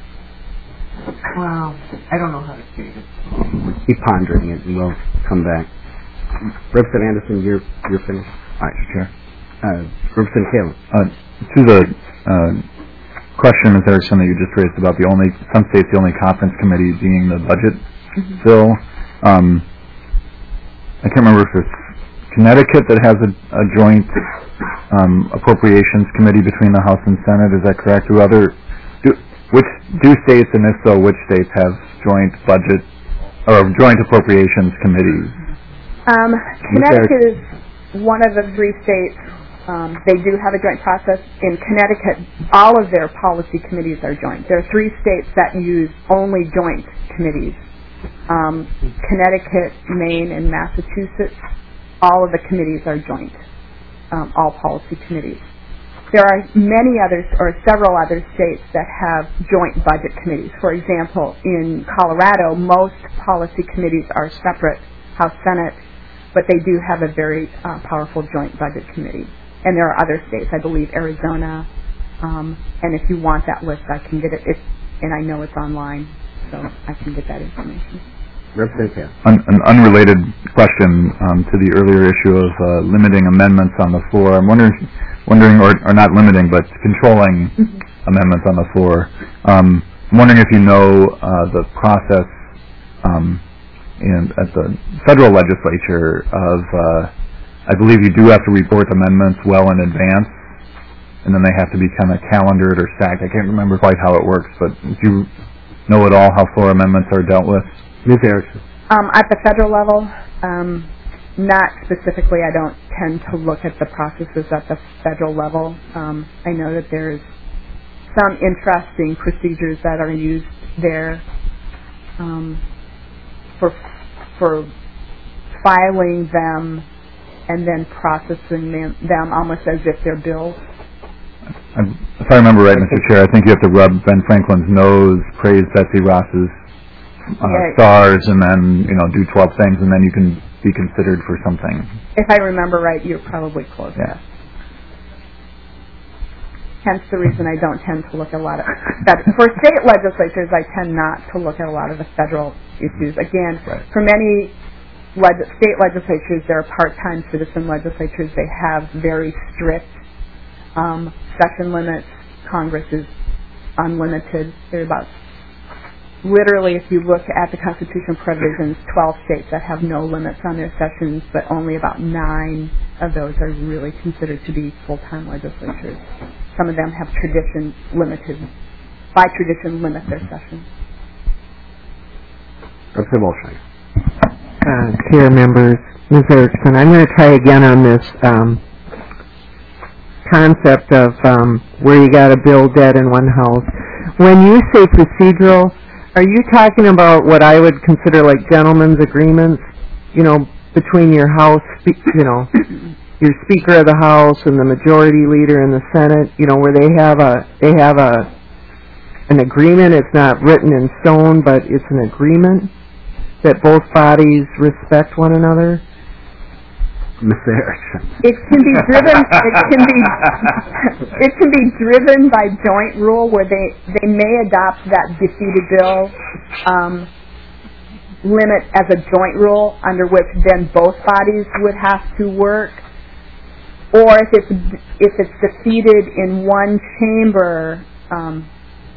wow, I don't know how to say it. Keep pondering it, and we'll come back. Representative Anderson, you're you're finished. All right, Chair. Uh, Representative Kalin. Uh, to the uh, question, Miz Erickson, that you just raised about the only some states, the only conference committee being the budget mm-hmm. bill. Um, I can't remember if it's Connecticut that has a, a joint um, appropriations committee between the House and Senate. Is that correct? Do other do which do states, and if so, which states have joint budget or joint appropriations committees? Um, Connecticut is one of the three states. Um, they do have a joint process. In Connecticut, all of their policy committees are joint. There are three states that use only joint committees. Um, Connecticut, Maine, and Massachusetts, all of the committees are joint, um, all policy committees. There are many others, or several other states that have joint budget committees. For example, in Colorado, most policy committees are separate, House, Senate, but they do have a very uh, powerful joint budget committee. And there are other states, I believe Arizona, um, and if you want that list, I can get it, it's, and I know it's online. So I can get that information. Representative. Un- an unrelated question um, to the earlier issue of uh, limiting amendments on the floor. I'm wondering, wondering, or, or not limiting, but controlling mm-hmm. amendments on the floor. Um, I'm wondering if you know uh, the process um, in at the federal legislature of. Uh, I believe you do have to report amendments well in advance and then they have to be kind of calendared or stacked. I can't remember quite how it works, but do you know at all how floor amendments are dealt with? Miz Erickson. Um, at the federal level, um, not specifically. I don't tend to look at the processes at the federal level. Um, I know that there's some interesting procedures that are used there um, for for filing them and then processing them, them almost as if they're bills. I, if I remember right, Mister Chair, I think you have to rub Ben Franklin's nose, praise Betsy Ross's uh, Yeah. stars, and then you know do twelve things, and then you can be considered for something. If I remember right, you're probably close. Yeah. Hence the reason I don't tend to look at a lot of that. For state legislatures, I tend not to look at a lot of the federal issues. Again, Right. for many leg- state legislatures, there are part-time citizen legislatures. They have very strict um, session limits. Congress is unlimited. There are about, literally, if you look at the Constitution provisions, twelve states that have no limits on their sessions, but only about nine of those are really considered to be full-time legislatures. Some of them have tradition limited, by tradition, limit their sessions. Representative Wolfshine. Uh, Chair, members, Miz Erickson, I'm going to try again on this um, concept of um, where you got a bill dead in one house. When you say procedural, are you talking about what I would consider like gentlemen's agreements, you know, between your house, spe- you know, your Speaker of the House and the Majority Leader in the Senate, you know, where they have a they have a an agreement. It's not written in stone, but it's an agreement that both bodies respect one another. Miz Erickson. It can be driven. It can be. It can be driven by joint rule, where they they may adopt that defeated bill um, limit as a joint rule, under which then both bodies would have to work. Or if it's if it's defeated in one chamber, um,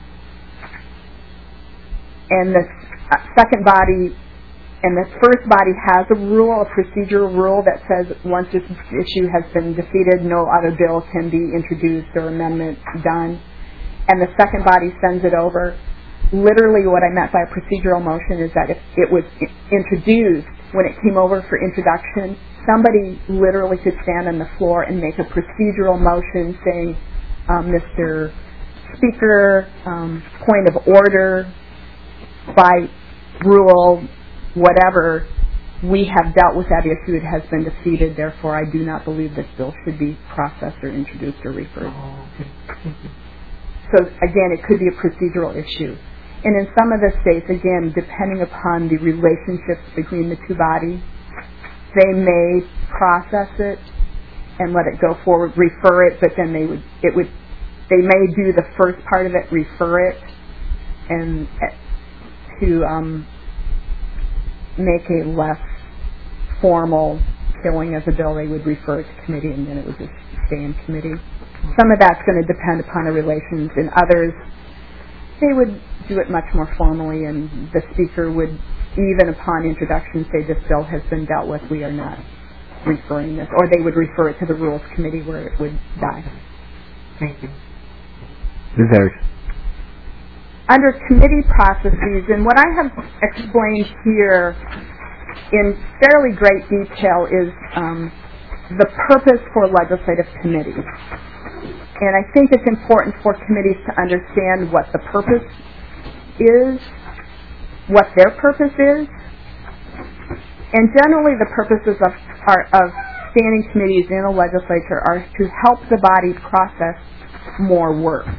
and the uh, second body. And the first body has a rule, a procedural rule that says once this issue has been defeated, no other bill can be introduced or amendment done. And the second body sends it over. Literally what I meant by a procedural motion is that if it was i- introduced, when it came over for introduction, somebody literally could stand on the floor and make a procedural motion saying, um, Mister Speaker, um, point of order, by rule, whatever, we have dealt with that issue. It has been defeated. Therefore, I do not believe this bill should be processed or introduced or referred. Oh, okay. So, again, it could be a procedural issue. And in some of the states, again, depending upon the relationships between the two bodies, they may process it and let it go forward, refer it, but then they would, it would, they may do the first part of it, refer it, and uh, to, um, make a less formal killing as a bill, they would refer it to committee and then it would just stay in committee. Some of that's going to depend upon the relations. In others, they would do it much more formally, and the Speaker would, even upon introduction, say this bill has been dealt with, we are not referring this. Or they would refer it to the Rules Committee where it would die. Thank you. Miz Erickson. Under committee processes, and what I have explained here in fairly great detail is um, the purpose for legislative committees. And I think it's important for committees to understand what the purpose is, what their purpose is. And generally the purposes of, are, of standing committees in a legislature are to help the body process more work,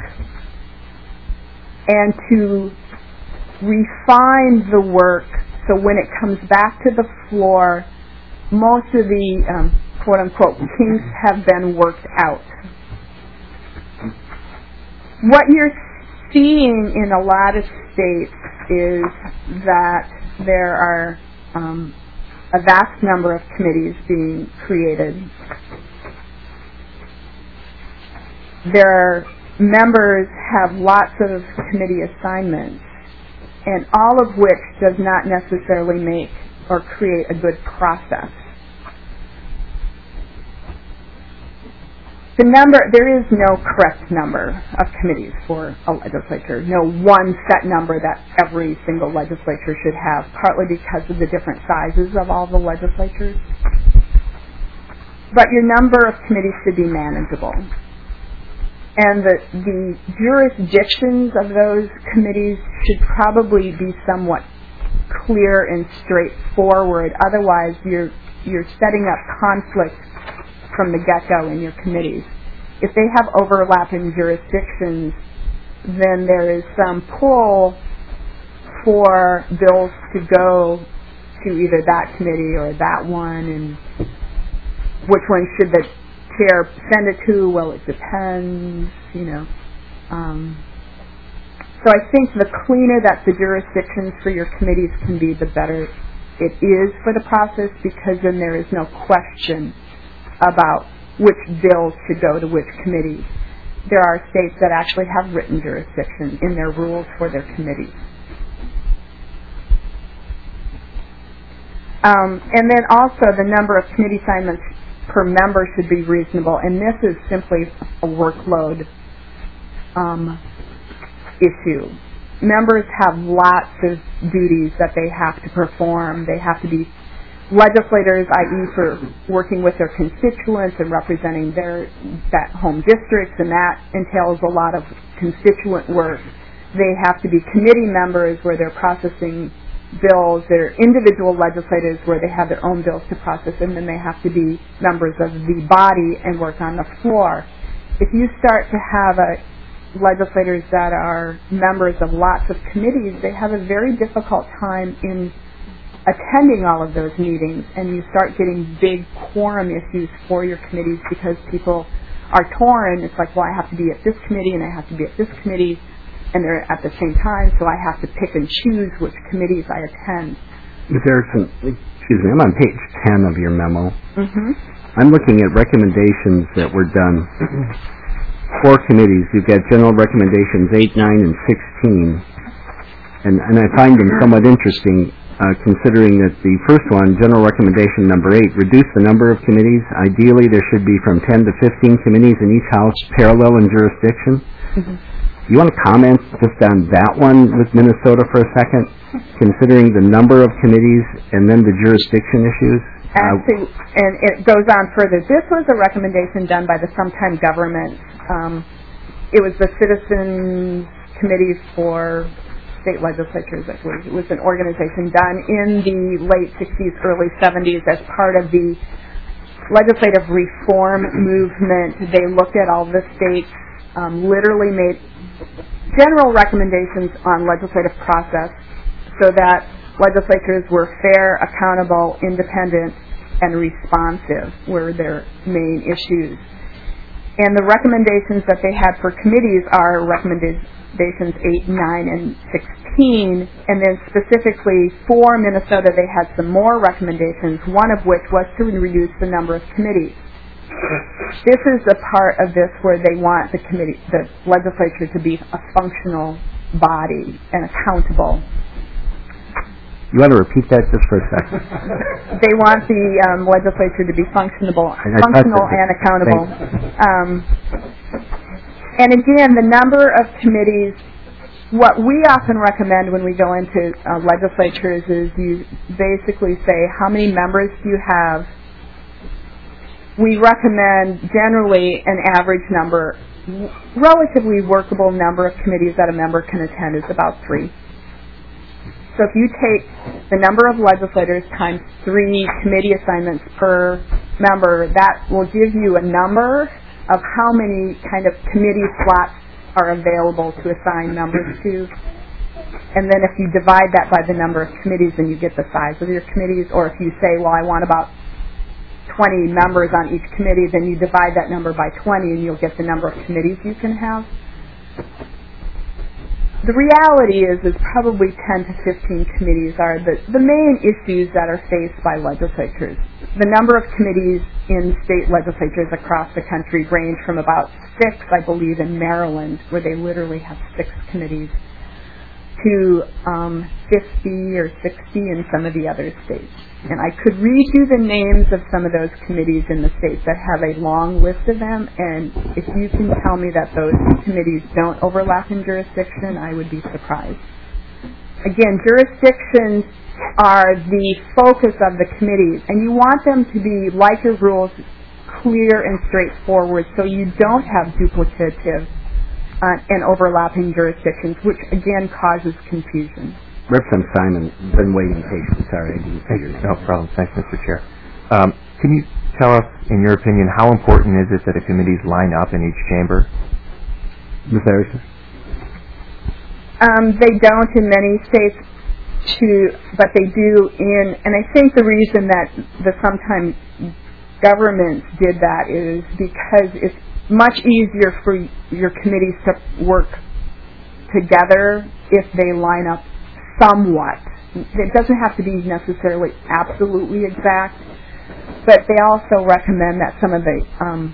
and to refine the work so when it comes back to the floor, most of the um, quote-unquote kinks have been worked out. What you're seeing in a lot of states is that there are um, a vast number of committees being created. There are members have lots of committee assignments, and all of which does not necessarily make or create a good process. the number, there is no correct number of committees for a legislature, no one set number that every single legislature should have, partly because of the different sizes of all the legislatures. But your number of committees should be manageable. And the, the jurisdictions of those committees should probably be somewhat clear and straightforward. Otherwise, you're, you're setting up conflict from the get-go in your committees. If they have overlapping jurisdictions, then there is some pull for bills to go to either that committee or that one, and which one should the chair send it to? Well, it depends, you know. Um, so I think the cleaner that the jurisdictions for your committees can be, the better it is for the process, because then there is no question about which bills should go to which committees. There are states that actually have written jurisdictions in their rules for their committees. Um, and then also the number of committee assignments per member should be reasonable, and this is simply a workload um, issue. Members have lots of duties that they have to perform. They have to be legislators, that is for working with their constituents and representing their that home districts, and that entails a lot of constituent work. They have to be committee members where they're processing bills. They're individual legislators where they have their own bills to process, and then they have to be members of the body and work on the floor. If you start to have a legislators that are members of lots of committees, they have a very difficult time in attending all of those meetings, and you start getting big quorum issues for your committees because people are torn. It's like, well, I have to be at this committee and I have to be at this committee, and they're at the same time, so I have to pick and choose which committees I attend. Miz Erickson, excuse me, I'm on page ten of your memo. Mm-hmm. I'm looking at recommendations that were done for committees. You've got general recommendations eight, nine, and sixteen, and, and I find them somewhat interesting, uh, considering that the first one, general recommendation number eight, reduce the number of committees. Ideally, there should be from ten to fifteen committees in each house, parallel in jurisdiction. Mm-hmm. You want to comment just on that one with Minnesota for a second, considering the number of committees and then the jurisdiction issues? Actually, and it goes on further. This was a recommendation done by the sometime government. Um, it was the Citizens Committee for State Legislatures, I believe. It was an organization done in the late sixties, early seventies as part of the legislative reform movement. They looked at all the states, um, literally made general recommendations on legislative process so that legislatures were fair, accountable, independent, and responsive were their main issues. And the recommendations that they had for committees are recommendations eight, nine, and sixteen, and then specifically for Minnesota they had some more recommendations, one of which was to reduce the number of committees. This is the part of this where they want the committee, the legislature to be a functional body and accountable. You want to repeat that just for a second? They want the um, legislature to be functionable, I functional and accountable. Um, and again, the number of committees, what we often recommend when we go into uh, legislatures is you basically say, how many members do you have? We recommend generally an average number, relatively workable number of committees that a member can attend is about three. So if you take the number of legislators times three committee assignments per member, that will give you a number of how many kind of committee slots are available to assign members to. And then if you divide that by the number of committees, then you get the size of your committees. Or if you say, well, I want about twenty members on each committee, then you divide that number by twenty and you'll get the number of committees you can have. The reality is, is probably ten to fifteen committees are the, the main issues that are faced by legislatures. The number of committees in state legislatures across the country range from about six, I believe, in Maryland, where they literally have six committees, to um, fifty or sixty in some of the other states. And I could read you the names of some of those committees in the states that have a long list of them, and if you can tell me that those committees don't overlap in jurisdiction, I would be surprised. Again, jurisdictions are the focus of the committees, and you want them to be, like your rules, clear and straightforward so you don't have duplicative uh, and overlapping jurisdictions, which again causes confusion. Representative Simon, been waiting patiently. Sorry, I didn't figure. No problem. Thanks, Mister Chair. Um, can you tell us, in your opinion, how important is it that the committees line up in each chamber? Miz Erickson? Um, they don't in many states, to, but they do in, and I think the reason that the sometimes governments did that is because it's much easier for your committees to work together if they line up somewhat. It doesn't have to be necessarily absolutely exact, but they also recommend that some of the um,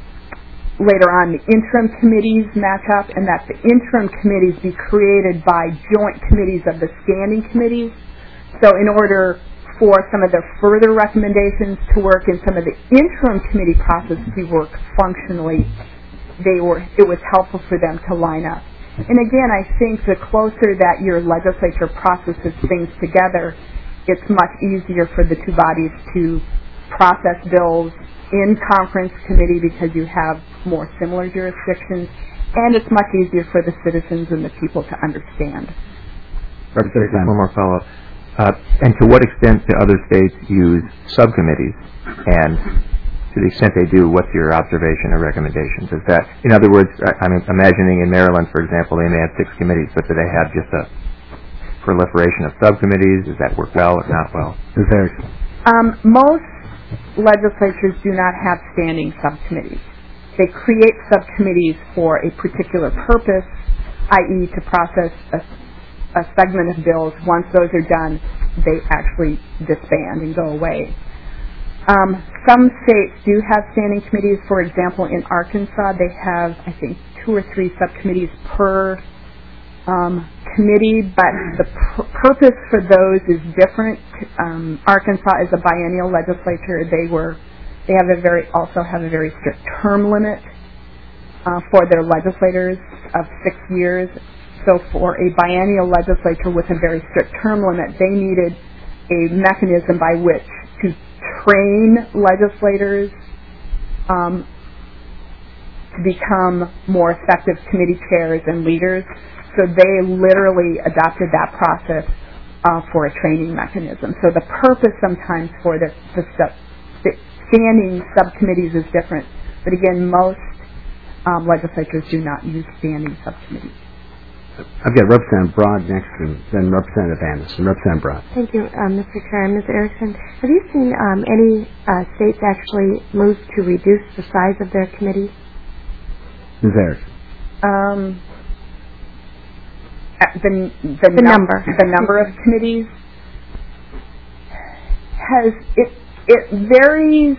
later on the interim committees match up, and that the interim committees be created by joint committees of the standing committees. So in order for some of the further recommendations to work in some of the interim committee process to work functionally, they were it was helpful for them to line up. And again, I think the closer that your legislature processes things together, it's much easier for the two bodies to process bills in conference committee because you have more similar jurisdictions, and it's much easier for the citizens and the people to understand. Representative, one more follow-up. Uh, and to what extent do other states use subcommittees? And to the extent they do, what's your observation or recommendations? Is that, in other words, I'm imagining in Maryland, for example, they may have six committees, but do they have just a proliferation of subcommittees? Does that work well or not well? Is there? Um, most legislatures do not have standing subcommittees. They create subcommittees for a particular purpose, that is to process a, a segment of bills. Once those are done, they actually disband and go away. Um, some states do have standing committees. For example, in Arkansas, they have, I think, two or three subcommittees per um, committee, but the pr- purpose for those is different. Um, Arkansas is a biennial legislature. They were, they have a very, also have a very strict term limit uh, for their legislators of six years. So for a biennial legislature with a very strict term limit, they needed a mechanism by which to train legislators um, to become more effective committee chairs and leaders. So they literally adopted that process uh, for a training mechanism. So the purpose sometimes for the, the, sub, the standing subcommittees is different. But again, most um, legislatures do not use standing subcommittees. I've got Representative Broad next, and then Representative Anderson. Representative Broad. Thank you, um, Mister Chair. And Miz Erickson, have you seen um, any uh, states actually move to reduce the size of their committees? Miz Erickson. Um, the the, the num- number the number of committees has it it varies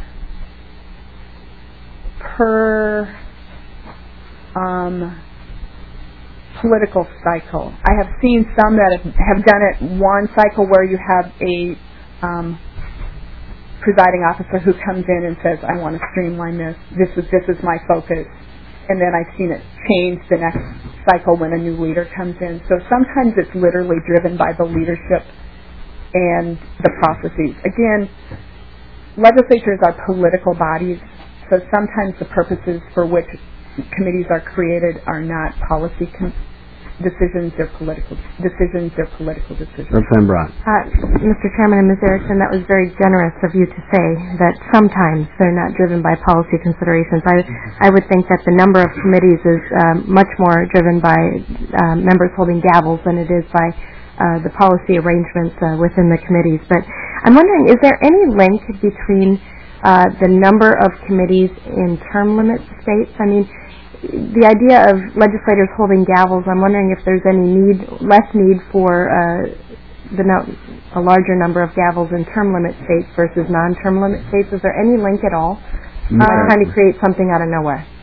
per um. political cycle. I have seen some that have, have done it one cycle where you have a um, presiding officer who comes in and says, I want to streamline this. This is this is my focus. And then I've seen it change the next cycle when a new leader comes in. So sometimes it's literally driven by the leadership and the processes. Again, legislatures are political bodies, so sometimes the purposes for which committees are created are not policy con- decisions, they're political decisions, they're political decisions. Representative Brown. Uh, Mister Chairman and Miz Erickson, that was very generous of you to say that sometimes they're not driven by policy considerations. I, I would think that the number of committees is um, much more driven by uh, members holding gavels than it is by uh, the policy arrangements uh, within the committees. But I'm wondering, is there any link between uh, the number of committees in term limit states? I mean, the idea of legislators holding gavels, I'm wondering if there's any need, less need for uh, the no, a larger number of gavels in term limit states versus non-term limit states. Is there any link at all? No. Uh, trying to create something out of nowhere.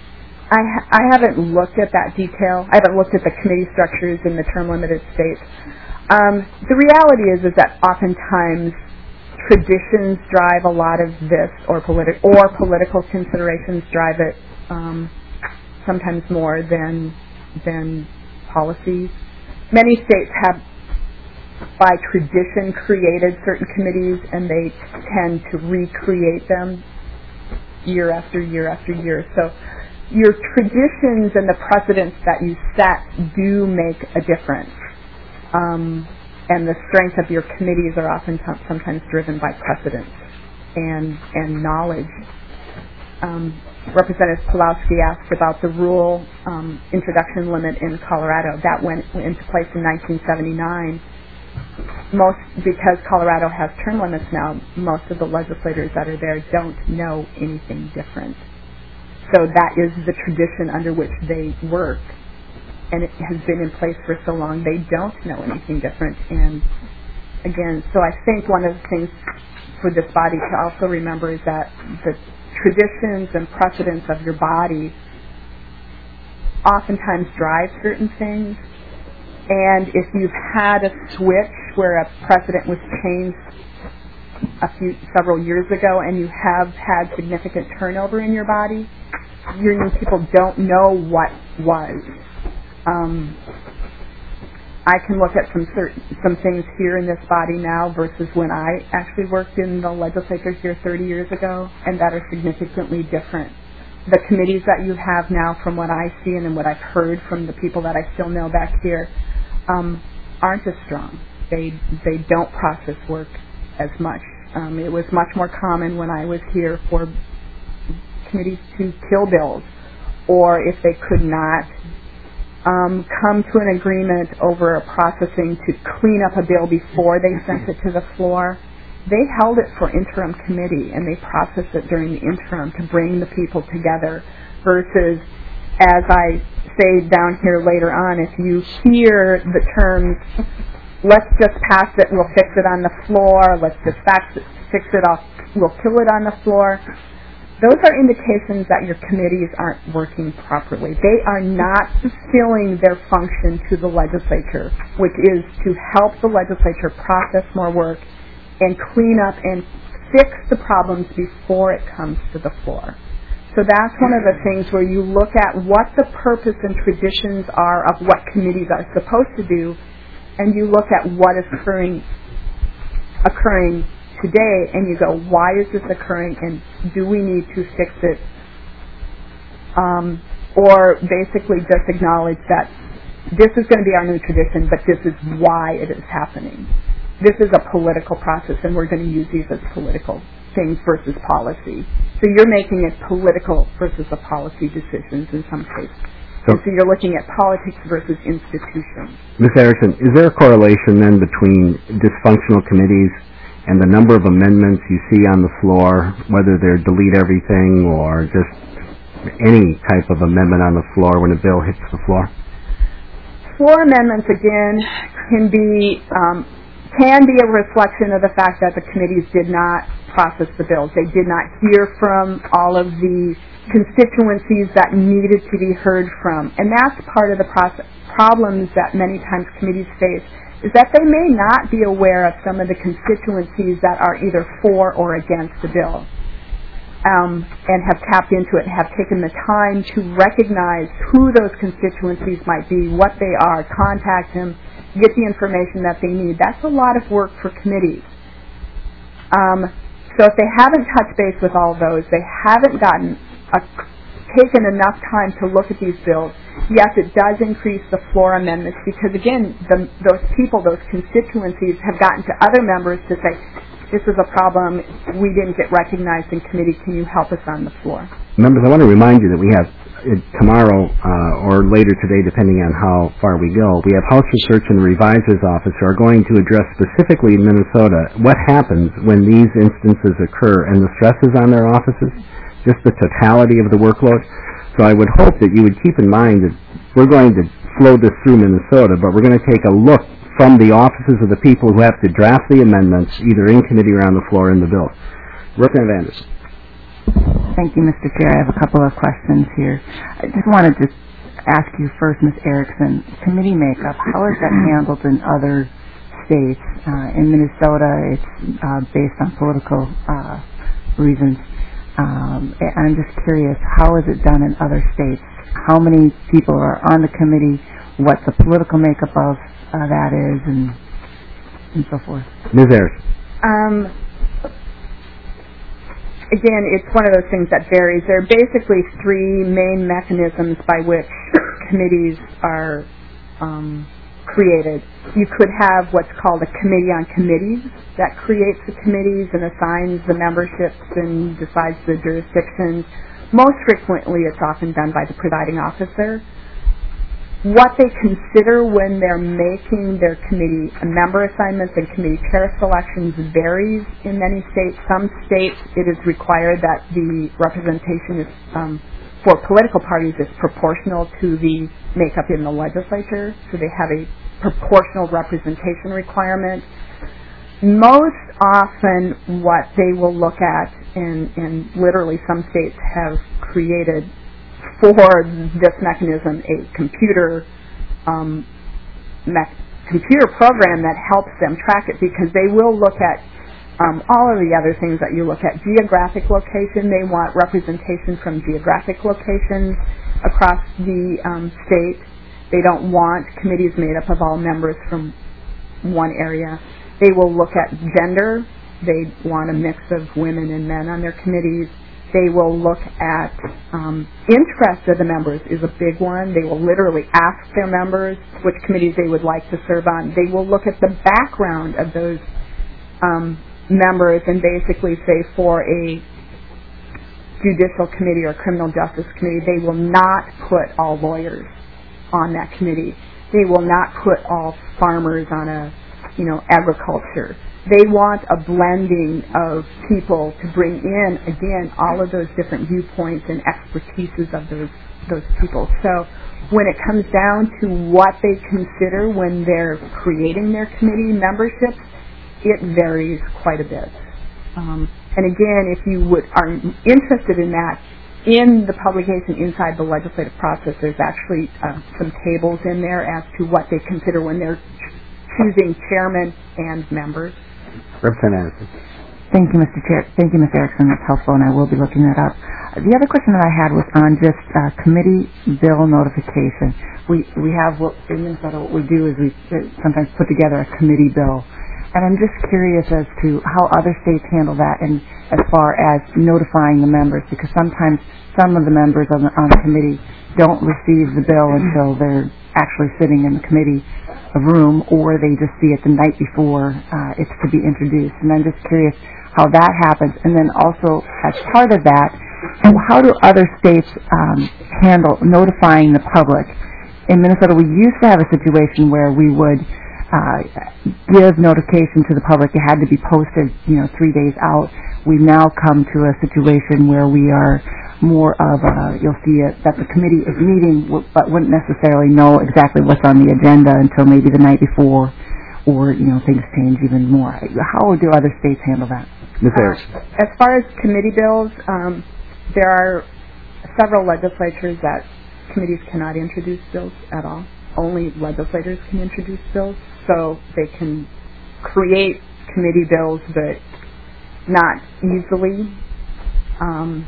I, ha- I haven't looked at that detail. I haven't looked at the committee structures in the term-limited states. Um, the reality is, is that oftentimes traditions drive a lot of this, or, politi- or political considerations drive it um, sometimes more than than policies. Many states have, by tradition, created certain committees, and they tend to recreate them year after year after year. So your traditions and the precedents that you set do make a difference. Um, and the strength of your committees are often t- sometimes driven by precedents and and knowledge. Um, Representative Pulowski asked about the rule um, introduction limit in Colorado. That went into place in nineteen seventy-nine. Most, because Colorado has term limits now, most of the legislators that are there don't know anything different. So that is the tradition under which they work, and it has been in place for so long, they don't know anything different. And again, so I think one of the things for this body to also remember is that the traditions and precedents of your body oftentimes drive certain things. And if you've had a switch where a precedent was changed a few several years ago, and you have had significant turnover in your body, your young people don't know what was. Um, I can look at some certain, some things here in this body now versus when I actually worked in the legislature here thirty years ago, and that are significantly different. The committees that you have now, from what I see and what I've heard from the people that I still know back here, um, aren't as strong. They they don't process work as much. Um, it was much more common when I was here for committees to kill bills, or if they could not um, come to an agreement over a processing to clean up a bill before they sent it to the floor, they held it for interim committee and they processed it during the interim to bring the people together, versus, as I say down here later on, if you hear the terms, let's just pass it, we'll fix it on the floor, let's just fax it, fix it off, we'll kill it on the floor, those are indications that your committees aren't working properly. They are not fulfilling their function to the legislature, which is to help the legislature process more work and clean up and fix the problems before it comes to the floor. So that's one of the things where you look at what the purpose and traditions are of what committees are supposed to do, and you look at what is occurring occurring today, and you go, why is this occurring, and do we need to fix it? Um, or basically just acknowledge that this is going to be our new tradition, but this is why it is happening. This is a political process, and we're going to use these as political things versus policy. So you're making it political versus a policy decisions in some cases. So, so you're looking at politics versus institutions. Miz Erickson, is there a correlation then between dysfunctional committees and the number of amendments you see on the floor, whether they're delete everything or just any type of amendment on the floor when a bill hits the floor? Floor amendments, again, can be um, can be a reflection of the fact that the committees did not process the bills. They did not hear from all of the constituencies that needed to be heard from. And that's part of the process, problems that many times committees face, is that they may not be aware of some of the constituencies that are either for or against the bill, um, and have tapped into it and have taken the time to recognize who those constituencies might be, what they are, contact them, get the information that they need. That's a lot of work for committees. Um, so if they haven't touched base with all those, they haven't gotten a, taken enough time to look at these bills, yes, it does increase the floor amendments because, again, the, those people, those constituencies have gotten to other members to say, this is a problem, we didn't get recognized in committee, can you help us on the floor? Members, I want to remind you that we have uh, tomorrow uh, or later today, depending on how far we go, we have House Research and the Reviser's Office who are going to address specifically in Minnesota what happens when these instances occur and the stresses on their offices, just the totality of the workload. So I would hope that you would keep in mind that we're going to flow this through Minnesota, but we're going to take a look from the offices of the people who have to draft the amendments, either in committee or on the floor in the bill. Representative Anderson. Thank you, Mister Chair. I have a couple of questions here. I just wanted to ask you first, Miz Erickson, committee makeup, how is that handled in other states? Uh, in Minnesota, it's uh, based on political uh, reasons. Um, I'm just curious, how is it done in other states? How many people are on the committee? What the political makeup of uh, that is, and and so forth. Miz Erickson. Um, again, it's one of those things that varies. There are basically three main mechanisms by which committees are um, created. You could have what's called a committee on committees that creates the committees and assigns the memberships and decides the jurisdictions. Most frequently, it's often done by the presiding officer. What they consider when they're making their committee member assignments and committee chair selections varies in many states. Some states it is required that the representation is, um, for political parties is proportional to the makeup in the legislature, so they have a proportional representation requirement. Most often what they will look at, and, and literally some states have created for this mechanism a computer um, me- computer program that helps them track it, because they will look at um, all of the other things that you look at. Geographic location, they want representation from geographic locations across the um, state. They don't want committees made up of all members from one area. They will look at gender. They want a mix of women and men on their committees. They will look at um, interest of the members is a big one. They will literally ask their members which committees they would like to serve on. They will look at the background of those um, members and basically say for a judicial committee or criminal justice committee, they will not put all lawyers on that committee. They will not put all farmers on a, you know, agriculture. They want a blending of people to bring in, again, all of those different viewpoints and expertises of those those people. So when it comes down to what they consider when they're creating their committee memberships, it varies quite a bit. Um, and again, if you would are interested in that, in the publication inside the legislative process, there's actually uh, some tables in there as to what they consider when they're choosing chairman and members. Representative. Thank you, Mister Chair. Thank you, Miz Erickson. That's helpful, and I will be looking that up. Uh, the other question that I had was on just uh, committee bill notification. We we have what in Minnesota what we do is we sometimes put together a committee bill, and I'm just curious as to how other states handle that, and as far as notifying the members, because sometimes some of the members on the, on the committee don't receive the bill until they're actually sitting in the committee room, or they just see it the night before uh, it's to be introduced. And I'm just curious how that happens. And then also, as part of that, how do other states um, handle notifying the public? In Minnesota, we used to have a situation where we would uh, give notification to the public. It had to be posted, you know, three days out. We've now come to a situation where we are more of a, you'll see it, that the committee is meeting but wouldn't necessarily know exactly what's on the agenda until maybe the night before, or, you know, things change even more. How do other states handle that? Miz Erickson. Uh, as far as committee bills, um, there are several legislatures that committees cannot introduce bills at all. Only legislators can introduce bills, so they can create committee bills, but not easily. Um,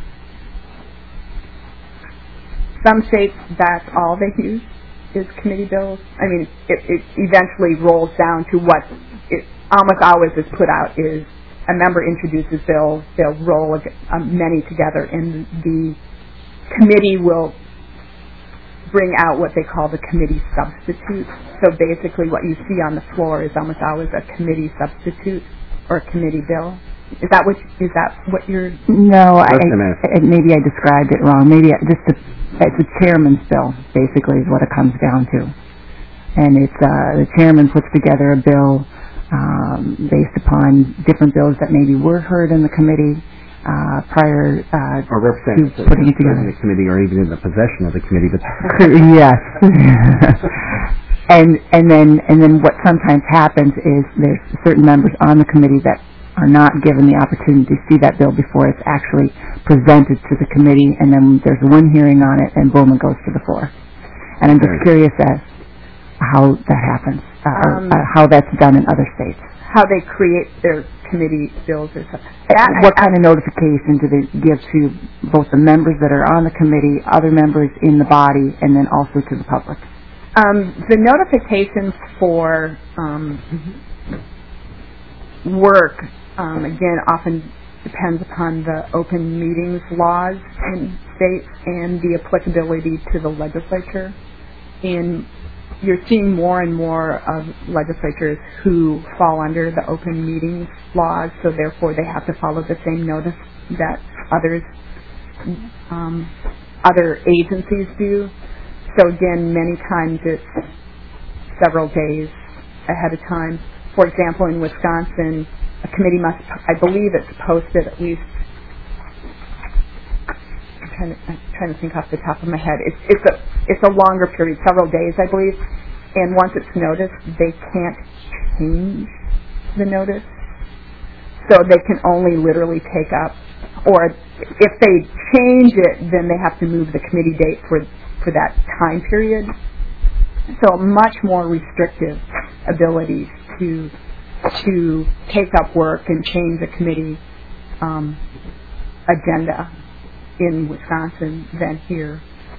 Some states, that's all they use is committee bills. I mean, it, it eventually rolls down to what it almost always is put out is a member introduces bills, they'll roll um, many together, and the committee will bring out what they call the committee substitute. So basically what you see on the floor is almost always a committee substitute or a committee bill. Is that what is that what you're? No, I, I, maybe I described it wrong. Maybe I, just the, it's a chairman's bill, basically, is what it comes down to. And it's uh, the chairman puts together a bill um, based upon different bills that maybe were heard in the committee uh, prior uh, or to putting it together. In the committee, or even in the possession of the committee. But yes. And and then and then what sometimes happens is there's certain members on the committee that are not given the opportunity to see that bill before it's actually presented to the committee, and then there's one hearing on it, and boom, it goes to the floor. And I'm just curious as how that happens, uh, Um, or uh, how that's done in other states. How they create their committee bills or something. What kind of notification do they give to both the members that are on the committee, other members in the body, and then also to the public? Um, the notifications for um, work, um, again, often depends upon the open meetings laws in states and the applicability to the legislature. And you're seeing more and more of legislatures who fall under the open meetings laws, so therefore they have to follow the same notice that others, um, other agencies do. So again, many times it's several days ahead of time. For example, in Wisconsin, a committee must, I believe it's posted at least, I'm trying to, I'm trying to think off the top of my head. It's, it's a it's a longer period, several days, I believe. And once it's noticed, they can't change the notice. So they can only literally take up, or if they change it, then they have to move the committee date for for that time period. So much more restrictive abilities to to take up work and change the committee um, agenda in Wisconsin than here.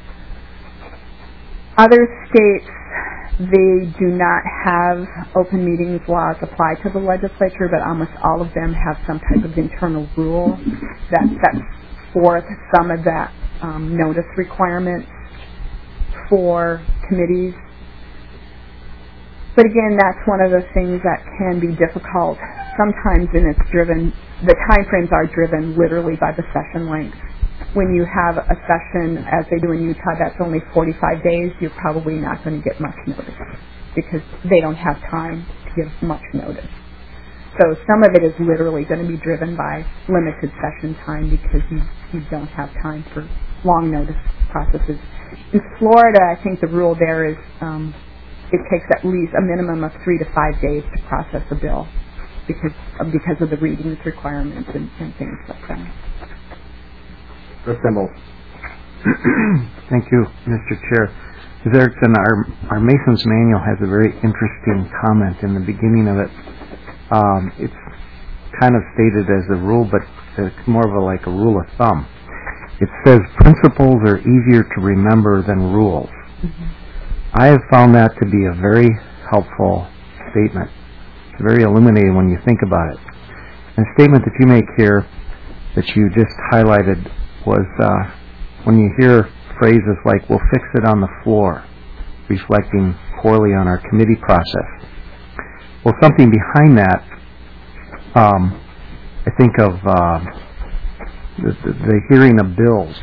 Other states, they do not have open meetings laws apply to the legislature, but almost all of them have some type of internal rule that sets forth some of that um, notice requirements for committees. But again, that's one of the things that can be difficult sometimes, and it's driven, the time frames are driven literally by the session length. When you have a session, as they do in Utah, that's only forty-five days, you're probably not going to get much notice because they don't have time to give much notice. So some of it is literally going to be driven by limited session time because you, you don't have time for long notice processes. In Florida, I think the rule there is um, it takes at least a minimum of three to five days to process a bill because of, because of the readings requirements and, and things like that. Assemble. Thank you, Mister Chair. Miz Erickson, our, our Mason's Manual has a very interesting comment in the beginning of it. Um, it's kind of stated as a rule, but it's more of a, like a rule of thumb. It says principles are easier to remember than rules. Mm-hmm. I have found that to be a very helpful statement. It's very illuminating when you think about it. And the statement that you make here that you just highlighted was uh, when you hear phrases like, we'll fix it on the floor, reflecting poorly on our committee process. Well, something behind that, um, I think of uh, the, the, the hearing of bills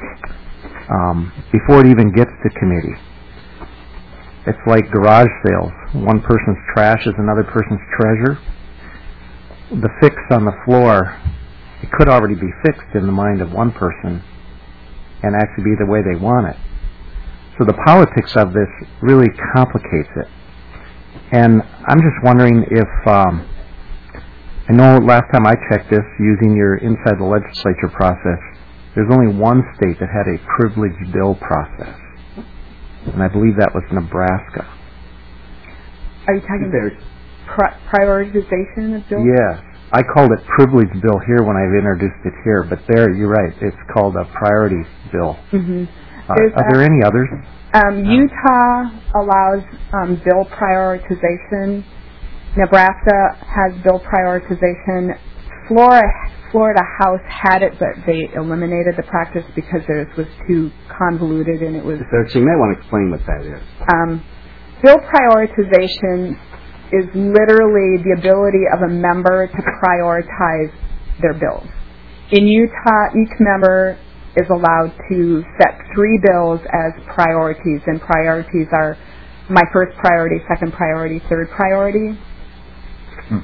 um, before it even gets to committee. It's like garage sales. One person's trash is another person's treasure. The fix on the floor, it could already be fixed in the mind of one person and actually be the way they want it. So the politics of this really complicates it. And I'm just wondering if, um, I know last time I checked this using your Inside the Legislature process, there's only one state that had a privileged bill process. And I believe that was Nebraska. Are you talking about pri- prioritization of bills? Yes. I called it privileged bill here when I've introduced it here, but there, you're right, it's called a priority bill. Mm-hmm. Uh, are there any others? Um, Utah allows um, bill prioritization. Nebraska has bill prioritization. Florida, Florida House had it, but they eliminated the practice because it was too convoluted and it was... So you may want to explain what that is. Um, bill prioritization is literally the ability of a member to prioritize their bills. In Utah, each member is allowed to set three bills as priorities, and priorities are my first priority, second priority, third priority. Hmm.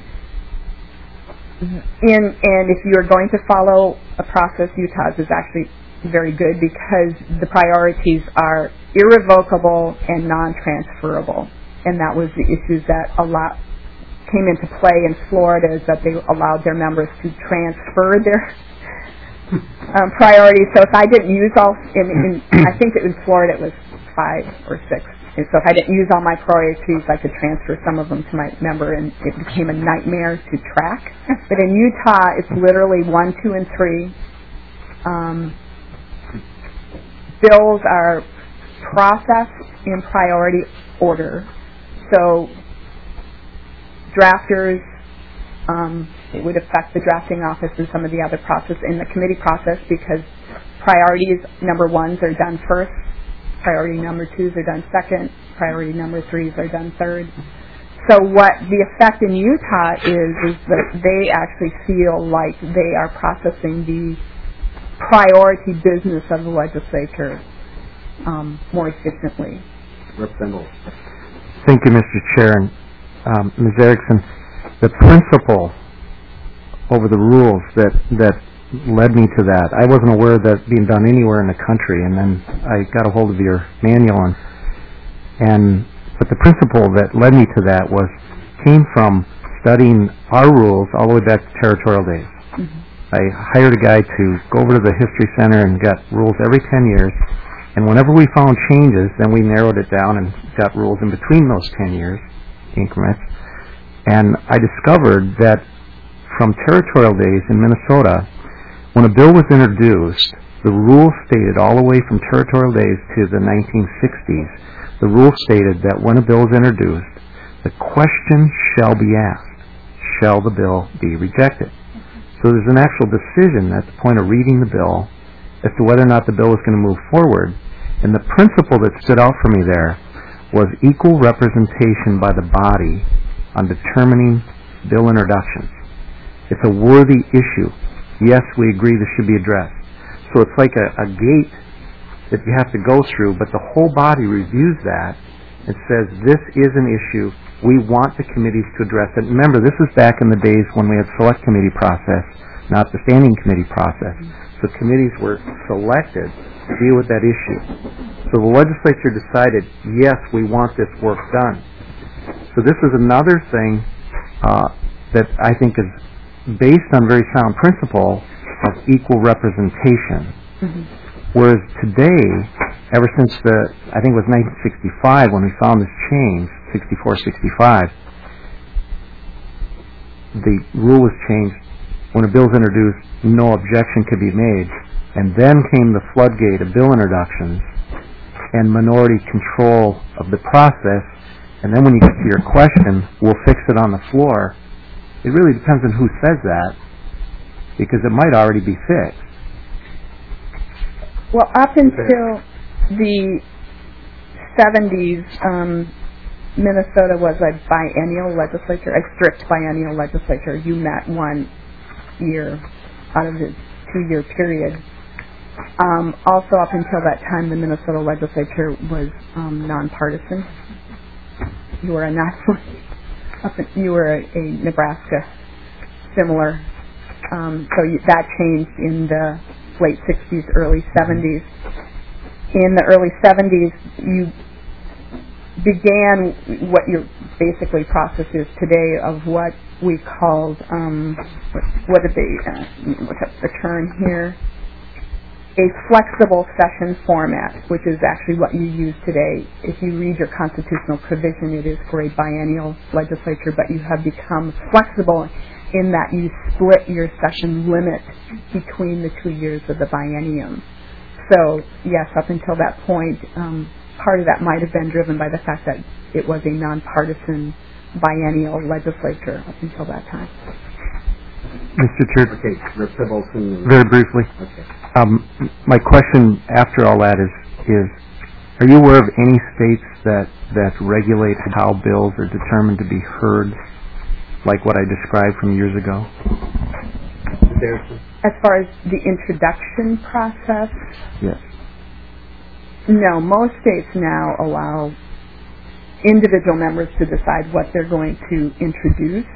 And, and if you're going to follow a process, Utah's is actually very good because the priorities are irrevocable and non-transferable. And that was the issues that a lot came into play in Florida is that they allowed their members to transfer their um, priorities. So if I didn't use all, in, in, I think that in Florida it was five or six. And so if I didn't use all my priorities, I could transfer some of them to my member, and it became a nightmare to track. But in Utah, it's literally one, two, and three. Um, bills are processed in priority order. So drafters, um, it would affect the drafting office and some of the other process in the committee process, because priorities number ones are done first, priority number twos are done second, priority number threes are done third. So what the effect in Utah is, is that they actually feel like they are processing the priority business of the legislature um, more efficiently. Representative. Thank you, Mister Chair. And um, Miz Erickson, the principle over the rules that, that led me to that, I wasn't aware of that being done anywhere in the country, and then I got a hold of your manual, and, and but the principle that led me to that was came from studying our rules all the way back to territorial days. Mm-hmm. I hired a guy to go over to the History Center and got rules every ten years, and whenever we found changes, then we narrowed it down and got rules in between those ten years increments. And I discovered that from territorial days in Minnesota, when a bill was introduced, the rule stated all the way from territorial days to the nineteen sixties, the rule stated that when a bill is introduced, the question shall be asked, shall the bill be rejected? So there's an actual decision at the point of reading the bill as to whether or not the bill was going to move forward. And the principle that stood out for me there was equal representation by the body on determining bill introductions. It's a worthy issue. Yes, we agree this should be addressed. So it's like a, a gate that you have to go through, but the whole body reviews that and says, this is an issue. We want the committees to address it. Remember, this is back in the days when we had select committee process, not the standing committee process. So committees were selected to deal with that issue. So the legislature decided, yes, we want this work done. So this is another thing uh, that I think is based on very sound principle of equal representation. Mm-hmm. Whereas today, ever since the, I think it was nineteen sixty-five when we found this change, sixty-four sixty-five, the rule was changed. When a bill is introduced, no objection could be made. And then came the floodgate of bill introductions and minority control of the process. And then when you get to your question, we'll fix it on the floor. It really depends on who says that, because it might already be fixed. Well, up until the seventies, um, Minnesota was a biennial legislature, a strict biennial legislature. You met one year out of the two-year period. Um, also, up until that time, the Minnesota legislature was um, nonpartisan. You were a national, you were a, a Nebraska similar. Um, so you, that changed in the late sixties, early seventies. In the early seventies, you began what your basically process is today of what we called, um, what, what did they, uh, what's the term here? A flexible session format, which is actually what you use today. If you read your constitutional provision, it is for a biennial legislature, but you have become flexible in that you split your session limit between the two years of the biennium. So, yes, up until that point, um, part of that might have been driven by the fact that it was a nonpartisan biennial legislature up until that time. Mister Chair, okay, Representative Olson. Very briefly. Okay. Um, my question after all that is, is, are you aware of any states that, that regulate how bills are determined to be heard, like what I described from years ago? As far as the introduction process? Yes. No, most states now allow individual members to decide what they're going to introduce.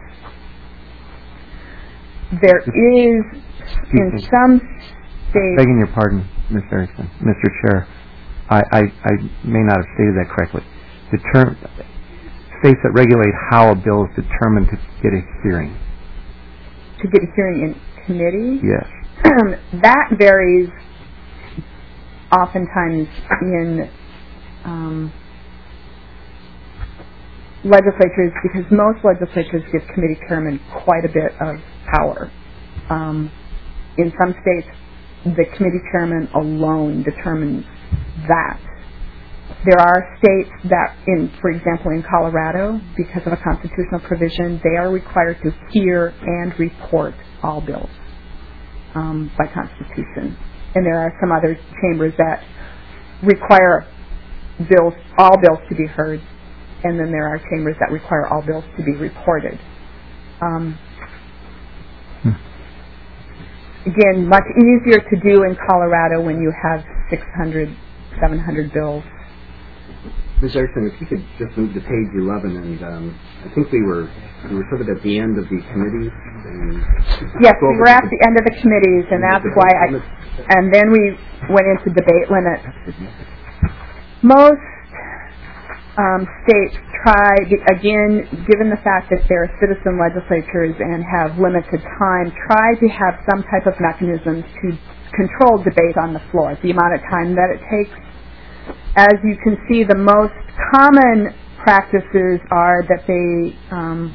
There is, in some states... Begging your pardon, Miz Erickson, Mister Chair, I, I, I may not have stated that correctly. The term, states that regulate how a bill is determined to get a hearing? To get a hearing in committee? Yes. That varies oftentimes in um, legislatures, because most legislatures give committee chairmen quite a bit of power. Um, in some states, the committee chairman alone determines that. There are states that, in, for example, in Colorado, because of a constitutional provision, they are required to hear and report all bills um, by Constitution. And there are some other chambers that require bills, all bills to be heard, and then there are chambers that require all bills to be reported. Um, hmm. Again, much easier to do in Colorado when you have six hundred, seven hundred bills. Miz Erickson, if you could just move to page eleven, and um, I think we were we were sort of at the end of the committees. And yes, we were at the end of the committees, and that's why I. And then we went into debate limits. Most um, states try, again, given the fact that they're citizen legislatures and have limited time, try to have some type of mechanisms to control debate on the floor, the amount of time that it takes. As you can see, the most common practices are that they um,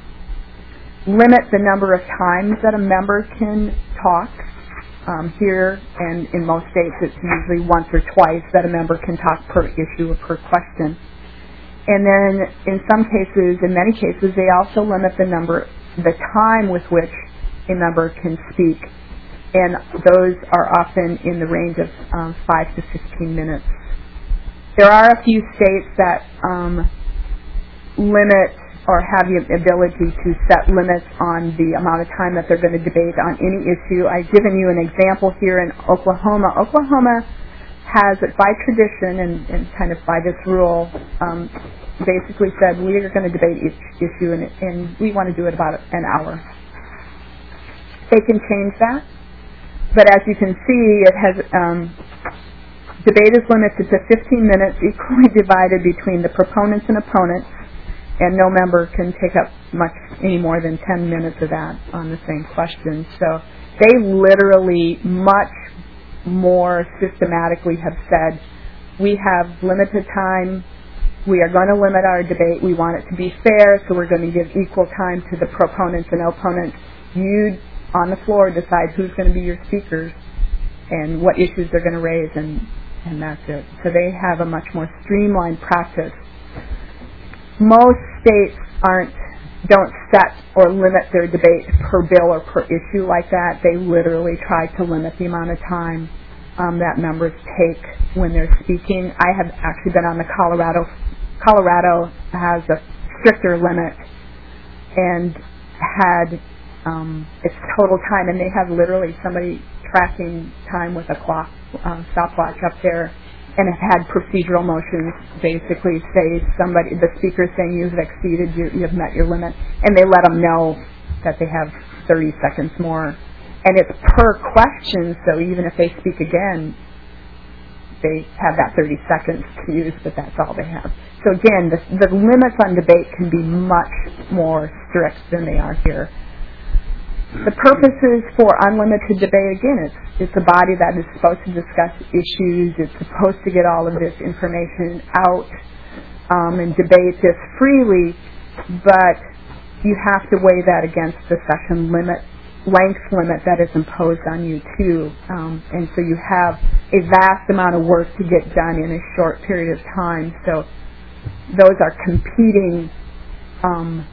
limit the number of times that a member can talk. Um, here and in most states, it's usually once or twice that a member can talk per issue or per question. And then in some cases, in many cases, they also limit the number, the time with which a member can speak. And those are often in the range of um, five to fifteen minutes. There are a few states that um, limit or have the ability to set limits on the amount of time that they're going to debate on any issue. I've given you an example here in Oklahoma. Oklahoma has, it by tradition and, and kind of by this rule, um, basically said we are going to debate each issue, and, and we want to do it about an hour. They can change that, but as you can see, it has um, debate is limited to fifteen minutes, equally divided between the proponents and opponents, and no member can take up much any more than ten minutes of that on the same question. So they literally much more systematically have said, we have limited time, we are going to limit our debate, we want it to be fair, so we're going to give equal time to the proponents and opponents. You, on the floor, decide who's going to be your speakers and what issues they're going to raise, and, and that's it. So they have a much more streamlined practice. Most states aren't don't set or limit their debate per bill or per issue like that. They literally try to limit the amount of time um, that members take when they're speaking. I have actually been on the Colorado. Colorado has a stricter limit and had um, its total time, and they have literally somebody tracking time with a clock, um, stopwatch up there. And have had procedural motions basically say somebody, the speaker saying you've exceeded, you, you have met your limit, and they let them know that they have thirty seconds more. And it's per question, so even if they speak again, they have that thirty seconds to use, but that's all they have. So again, the, the limits on debate can be much more strict than they are here. The purposes for unlimited debate, again, it's, it's a body that is supposed to discuss issues. It's supposed to get all of this information out um, and debate this freely, but you have to weigh that against the session limit, length limit that is imposed on you, too. Um, and so you have a vast amount of work to get done in a short period of time. So those are competing um,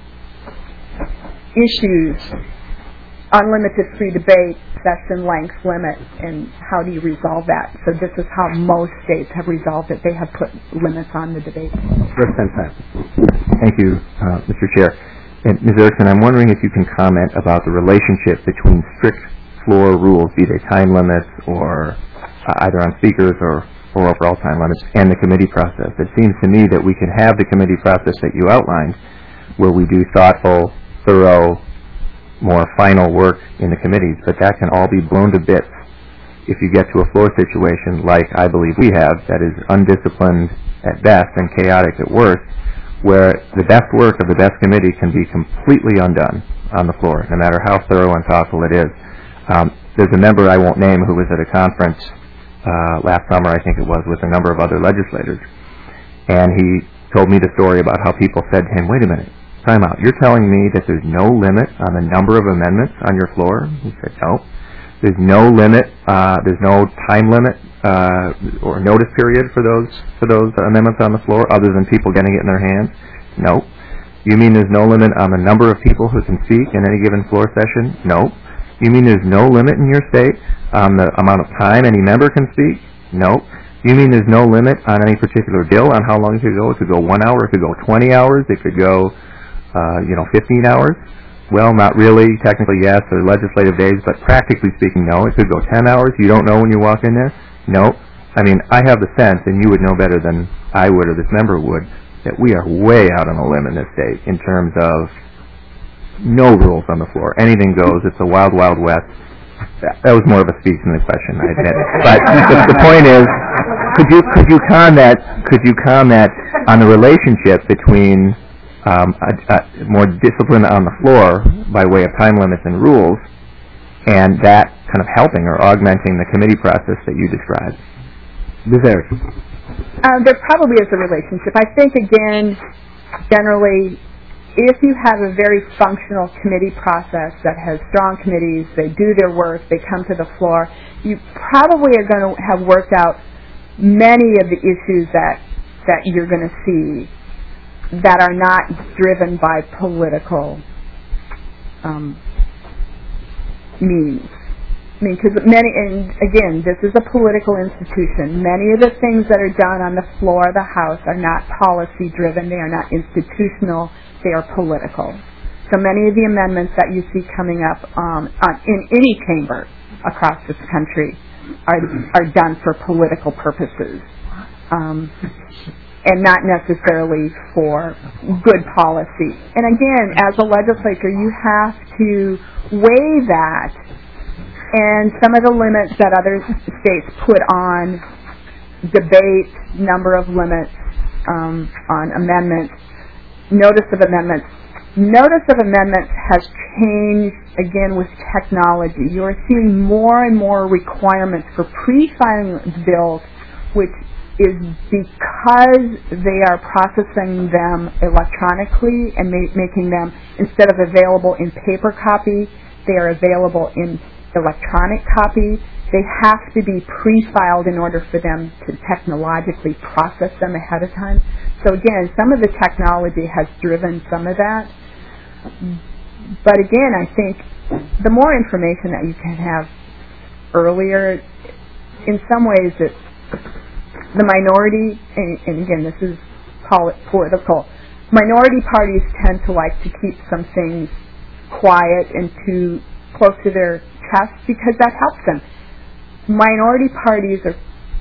issues. Unlimited free debate, session length limit, and how do you resolve that? So this is how most states have resolved it. They have put limits on the debate. Thank you, uh, Mister Chair. And Miz Erickson, I'm wondering if you can comment about the relationship between strict floor rules, be they time limits or uh, either on speakers or, or overall time limits, and the committee process. It seems to me that we can have the committee process that you outlined, where we do thoughtful, thorough, more final work in the committees, but that can all be blown to bits if you get to a floor situation like I believe we have, that is undisciplined at best and chaotic at worst, where the best work of the best committee can be completely undone on the floor, no matter how thorough and thoughtful it is. Um, there's a member I won't name who was at a conference uh, last summer, I think it was, with a number of other legislators, and he told me the story about how people said to him, wait a minute, time out, you're telling me that there's no limit on the number of amendments on your floor? He said, no. There's no limit, uh, there's no time limit uh, or notice period for those for those amendments on the floor other than people getting it in their hands? No. You mean there's no limit on the number of people who can speak in any given floor session? No. You mean there's no limit in your state on the amount of time any member can speak? No. You mean there's no limit on any particular bill on how long it could go? It could go one hour, it could go twenty hours, it could go, uh, you know, fifteen hours? Well, not really. Technically, yes, there are legislative days, but practically speaking, no. It could go ten hours. You don't know when you walk in there? No. I mean, I have the sense, and you would know better than I would or this member would, that we are way out on a limb in this state in terms of no rules on the floor. Anything goes. It's a wild, wild west. That, that was more of a speech than a question, I admit. But the, the point is, could you could you comment could you comment on the relationship between um, a, a more discipline on the floor by way of time limits and rules, and that kind of helping or augmenting the committee process that you described? Miz Erickson. Uh, there probably is a relationship. I think, again, generally, if you have a very functional committee process that has strong committees, they do their work, they come to the floor, you probably are going to have worked out many of the issues that that you're going to see that are not driven by political um, means. I mean, because many, and again, this is a political institution. Many of the things that are done on the floor of the House are not policy-driven. They are not institutional. They are political. So many of the amendments that you see coming up um, on, in any chamber across this country are are done for political purposes, um, and not necessarily for good policy. And again, as a legislature, you have to weigh that. And some of the limits that other states put on debate, number of limits um, on amendments, notice of amendments. Notice of amendments has changed, again, with technology. You are seeing more and more requirements for pre-filing bills, which is because they are processing them electronically and ma- making them, instead of available in paper copy, they are available in electronic copy. They have to be pre-filed in order for them to technologically process them ahead of time. So again, some of the technology has driven some of that. But again, I think the more information that you can have earlier, in some ways it, the minority, and, and again, this is political, minority parties tend to like to keep some things quiet and too close to their chest because that helps them. Minority parties are,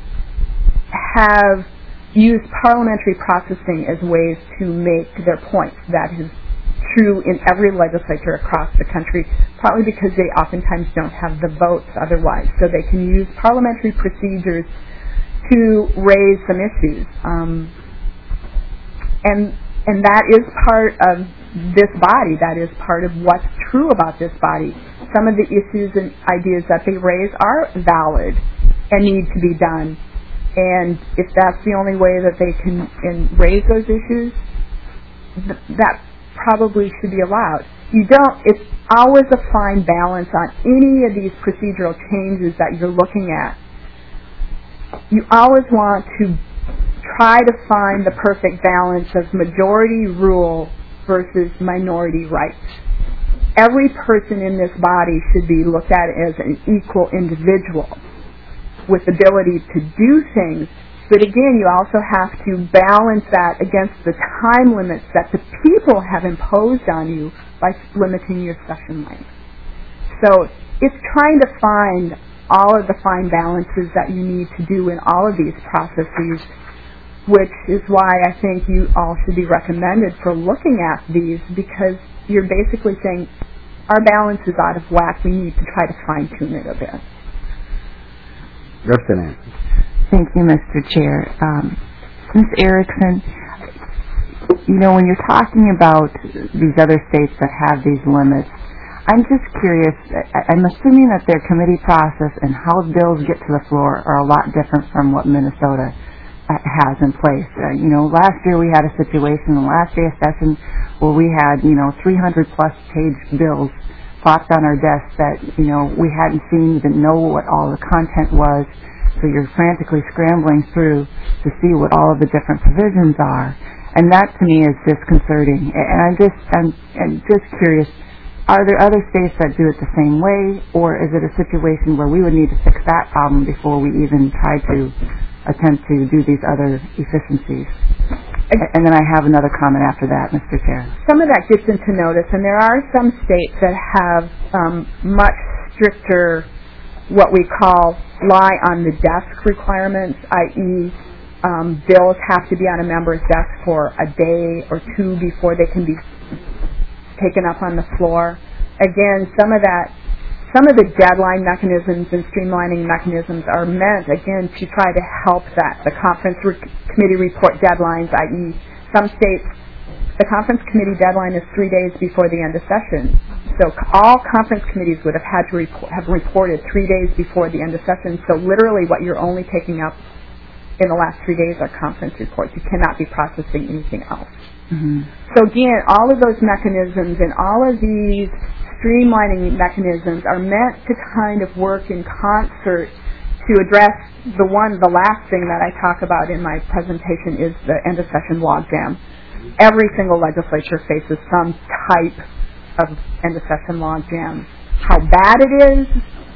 have used parliamentary processing as ways to make their points. That is true in every legislature across the country, partly because they oftentimes don't have the votes otherwise. So they can use parliamentary procedures to raise some issues. Um, and and that is part of this body. That is part of what's true about this body. Some of the issues and ideas that they raise are valid and need to be done. And if that's the only way that they can in, raise those issues, th- that probably should be allowed. You don't, it's always a fine balance on any of these procedural changes that you're looking at. You always want to try to find the perfect balance of majority rule versus minority rights. Every person in this body should be looked at as an equal individual with ability to do things. But again, you also have to balance that against the time limits that the people have imposed on you by limiting your session length. So it's trying to find all of the fine balances that you need to do in all of these processes, which is why I think you all should be recommended for looking at these, because you're basically saying our balance is out of whack. We need to try to fine-tune it a bit. Representative. Thank you, Mister Chair. Um, Miz Erickson, you know, when you're talking about these other states that have these limits, I'm just curious, I'm assuming that their committee process and how bills get to the floor are a lot different from what Minnesota has in place. Uh, you know, last year we had a situation, the last day of session, where we had, you know, three hundred plus page bills plopped on our desks that, you know, we hadn't seen, didn't know what all the content was, so you're frantically scrambling through to see what all of the different provisions are. And that to me is disconcerting. And I'm just, I'm, I'm just curious, are there other states that do it the same way, or is it a situation where we would need to fix that problem before we even try to attempt to do these other efficiencies? And then I have another comment after that, Mister Chair. Some of that gets into notice, and there are some states that have um, much stricter what we call lie-on-the-desk requirements, that is, um, bills have to be on a member's desk for a day or two before they can be taken up on the floor. Again, some of that, some of the deadline mechanisms and streamlining mechanisms are meant, again, to try to help that. The conference re- committee report deadlines, that is, some states, the conference committee deadline is three days before the end of session. So all conference committees would have had to report, have reported three days before the end of session. So literally what you're only taking up in the last three days are conference reports. You cannot be processing anything else. Mm-hmm. So again, all of those mechanisms and all of these streamlining mechanisms are meant to kind of work in concert to address the one, the last thing that I talk about in my presentation is the end of session logjam. Every single legislature faces some type of end of session logjam. How bad it is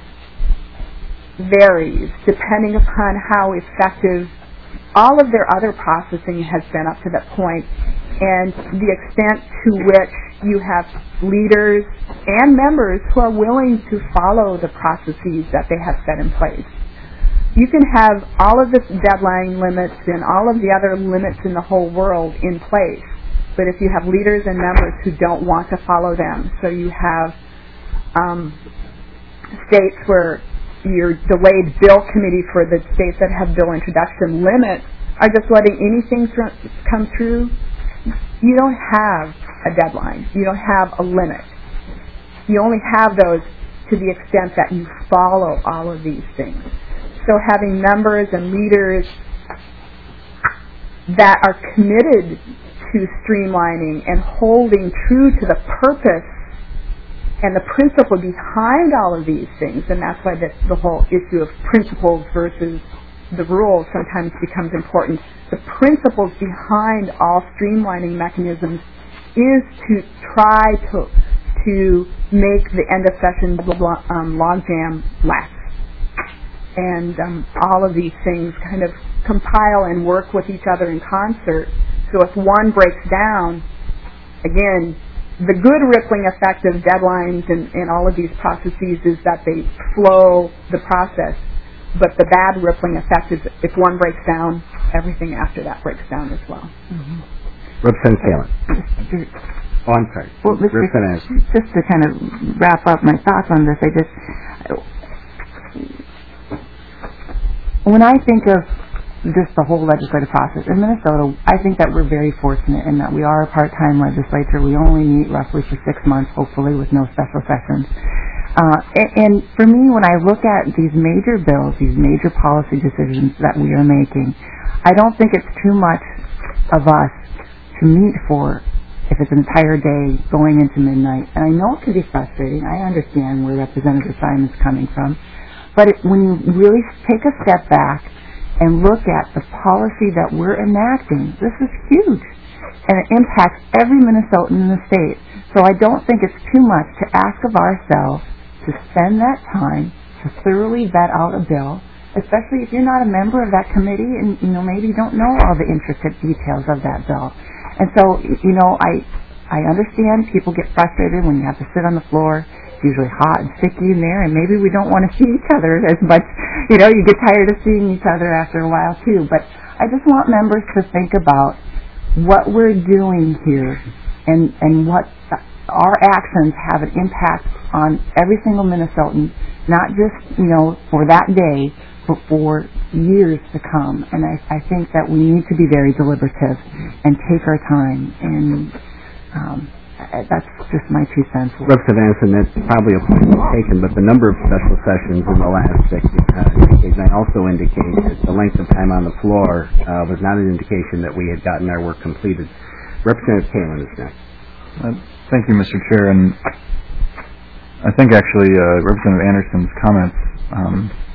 varies depending upon how effective all of their other processing has been up to that point, and the extent to which you have leaders and members who are willing to follow the processes that they have set in place. You can have all of the deadline limits and all of the other limits in the whole world in place, but if you have leaders and members who don't want to follow them, so you have um, states where your delayed bill committee for the states that have bill introduction limits are just letting anything th- come through, you don't have a deadline. You don't have a limit. You only have those to the extent that you follow all of these things. So having members and leaders that are committed to streamlining and holding true to the purpose and the principle behind all of these things, and that's why the, the whole issue of principles versus the rules sometimes becomes important. The principles behind all streamlining mechanisms is to try to to make the end of session um, logjam less. And um, all of these things kind of compile and work with each other in concert. So if one breaks down, again, the good rippling effect of deadlines and, and all of these processes is that they flow the process. But the bad rippling effect is if one breaks down, everything after that breaks down as well. Mm-hmm. Representative Phelan. Oh, I'm sorry. Well, Mister Representative. Just to kind of wrap up my thoughts on this, I just, when I think of just the whole legislative process in Minnesota, I think that we're very fortunate in that we are a part-time legislature. We only meet roughly for six months, hopefully, with no special sessions. Uh, and, and for me, when I look at these major bills, these major policy decisions that we are making, I don't think it's too much of us to meet for, if it's an entire day going into midnight. And I know it can be frustrating. I understand where Representative Simon's coming from. But it, when you really take a step back and look at the policy that we're enacting, this is huge. And it impacts every Minnesotan in the state. So I don't think it's too much to ask of ourselves to spend that time to thoroughly vet out a bill, especially if you're not a member of that committee and, you know, maybe you don't know all the intricate details of that bill. And so, you know, I I understand people get frustrated when you have to sit on the floor. It's usually hot and sticky in there, and maybe we don't want to see each other as much. You know, you get tired of seeing each other after a while, too. But I just want members to think about what we're doing here and, and what our actions have an impact on every single Minnesotan, not just, you know, for that day, for, for years to come. And I, I think that we need to be very deliberative and take our time. And um, that's just my two cents. Representative Anderson, that's probably a point well taken, but the number of special sessions in the last uh, indication, I also indicate that the length of time on the floor uh, was not an indication that we had gotten our work completed. Representative Kalin is next. Uh, thank you, Mister Chair. And I think actually uh, Representative Anderson's comments um,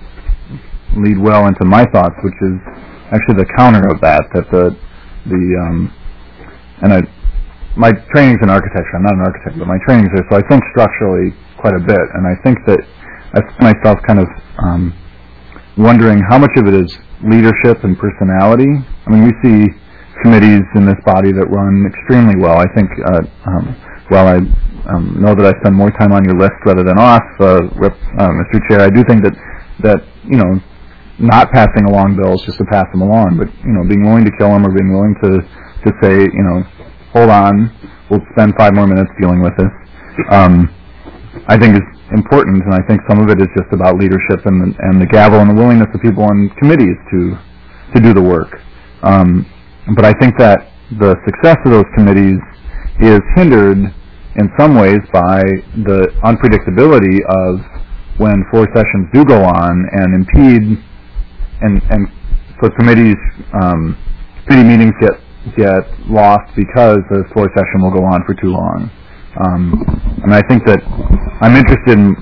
lead well into my thoughts, which is actually the counter of that. That the the um, and I. My training's in architecture. I'm not an architect, but my training's there, so I think structurally quite a bit. And I think that I find myself kind of um, wondering how much of it is leadership and personality. I mean, we see committees in this body that run extremely well. I think, uh, um, while I um, know that I spend more time on your list rather than off, uh, Rep, uh, Mister Chair, I do think that that you know, not passing along bills just to pass them along, but you know, being willing to kill them or being willing to to say, you know, hold on, we'll spend five more minutes dealing with this, um, I think is important, and I think some of it is just about leadership and the, and the gavel and the willingness of people on committees to to do the work. Um, but I think that the success of those committees is hindered in some ways by the unpredictability of when floor sessions do go on and impede, and, and so committees, um, committee meetings get get lost because the floor session will go on for too long. Um, and I think that I'm interested in,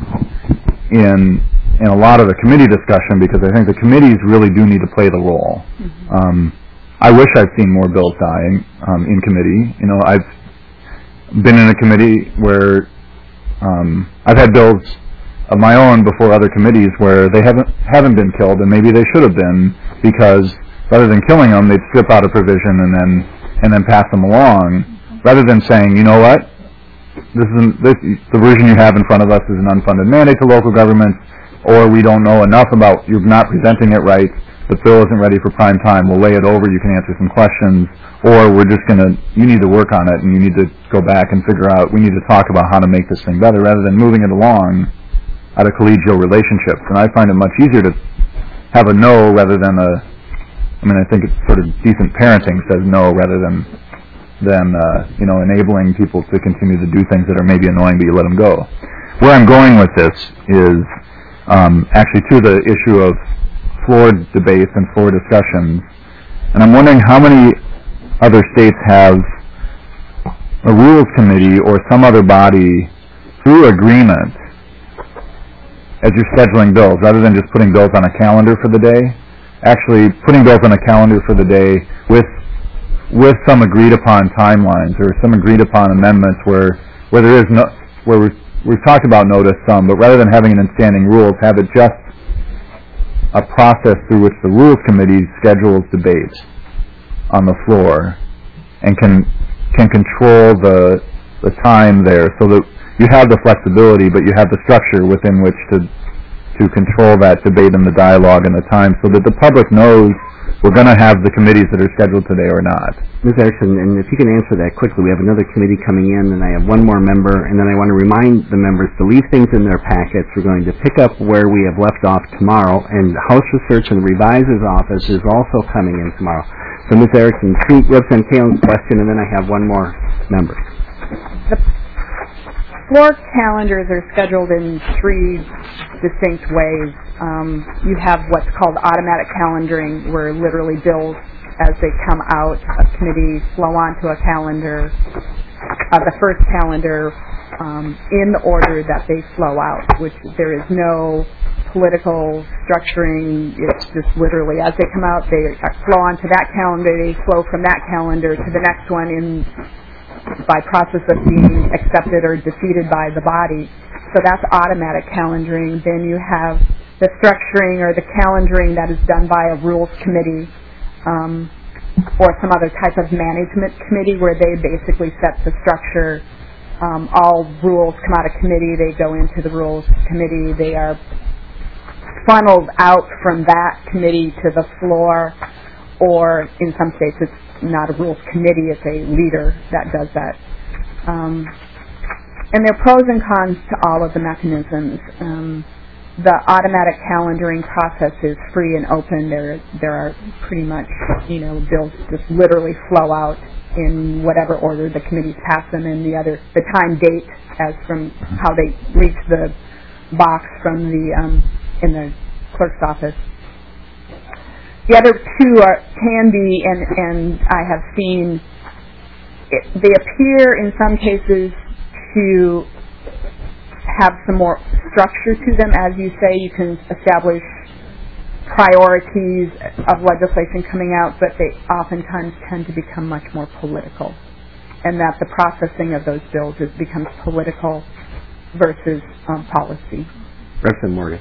in in a lot of the committee discussion because I think the committees really do need to play the role. Mm-hmm. Um, I wish I'd seen more bills dying um, in committee. You know, I've been in a committee where um, I've had bills of my own before other committees where they haven't haven't been killed, and maybe they should have been, because rather than killing them, they'd strip out a provision and then and then pass them along, rather than saying, you know what, this isn't this, the version you have in front of us is an unfunded mandate to local governments, or we don't know enough about, you're not presenting it right, the bill isn't ready for prime time, we'll lay it over, you can answer some questions, or we're just going to, you need to work on it and you need to go back and figure out, we need to talk about how to make this thing better, rather than moving it along out of collegial relationships. And I find it much easier to have a no rather than a, I mean, I think it's sort of decent parenting says no rather than, than uh, you know, enabling people to continue to do things that are maybe annoying, but you let them go. Where I'm going with this is um, actually to the issue of floor debates and floor discussions. And I'm wondering how many other states have a rules committee or some other body through agreement as you're scheduling bills, rather than just putting bills on a calendar for the day, actually putting bills on a calendar for the day with with some agreed upon timelines or some agreed upon amendments where where there is no, where we've, we've talked about notice some, but rather than having it in standing rules, have it just a process through which the rules committee schedules debates on the floor and can can control the the time there, so that you have the flexibility, but you have the structure within which to to control that debate and the dialogue and the time, so that the public knows we're going to have the committees that are scheduled today or not. Miz Erickson, and if you can answer that quickly, we have another committee coming in, and I have one more member, and then I want to remind the members to leave things in their packets. We're going to pick up where we have left off tomorrow, and House Research and the Reviser's Office is also coming in tomorrow. So, Miz Erickson, to Representative Kalin's question, and then I have one more member. The floor calendars are scheduled in three distinct ways. Um, you have what's called automatic calendaring, where literally bills, as they come out of committee, flow onto a calendar, uh, the first calendar, um, in the order that they flow out, which there is no political structuring. It's just literally as they come out, they flow onto that calendar, they flow from that calendar to the next one in by process of being accepted or defeated by the body. So that's automatic calendaring. Then you have the structuring or the calendaring that is done by a rules committee um, or some other type of management committee, where they basically set the structure. Um, all rules come out of committee. They go into the rules committee. They are funneled out from that committee to the floor, or in some states it's not a rules committee, it's a leader that does that. Um, and there are pros and cons to all of the mechanisms. Um, the automatic calendaring process is free and open. There, there are pretty much, you know, bills just literally flow out in whatever order the committees pass them, and the other, the time date as from how they reach the box from the um, in the clerk's office. The other two are can be, and and I have seen, it, they appear in some cases to have some more structure to them. As you say, you can establish priorities of legislation coming out, but they oftentimes tend to become much more political, and that the processing of those bills is, becomes political versus um, policy. Representative Morgan.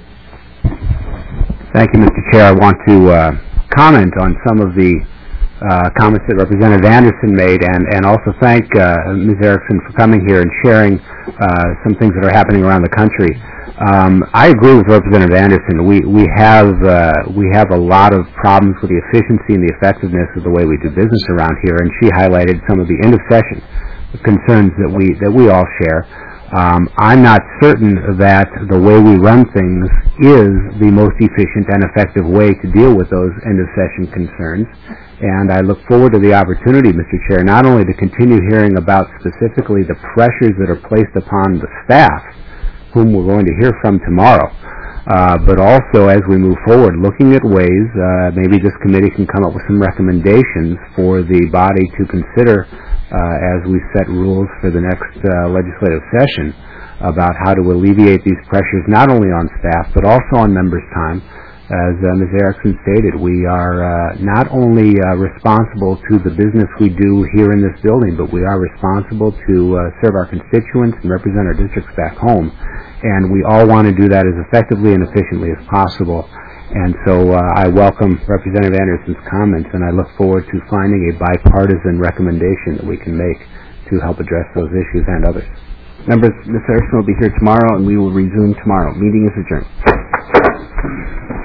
Thank you, Mister Chair. I want to uh, comment on some of the uh, comments that Representative Anderson made, and, and also thank uh, Miz Erickson for coming here and sharing uh, some things that are happening around the country. Um, I agree with Representative Anderson. We we have uh, we have a lot of problems with the efficiency and the effectiveness of the way we do business around here, and she highlighted some of the end of session concerns that we that we all share. Um, I'm not certain that the way we run things is the most efficient and effective way to deal with those end of session concerns. And I look forward to the opportunity, Mister Chair, not only to continue hearing about specifically the pressures that are placed upon the staff, whom we're going to hear from tomorrow, uh, but also as we move forward, looking at ways, uh, maybe this committee can come up with some recommendations for the body to consider uh, as we set rules for the next uh, legislative session about how to alleviate these pressures not only on staff but also on members' time. As uh, Miz Erickson stated, we are uh, not only uh, responsible to the business we do here in this building, but we are responsible to uh, serve our constituents and represent our districts back home. And we all want to do that as effectively and efficiently as possible. And so uh, I welcome Representative Anderson's comments, and I look forward to finding a bipartisan recommendation that we can make to help address those issues and others. Members, Miz Erickson will be here tomorrow, and we will resume tomorrow. Meeting is adjourned.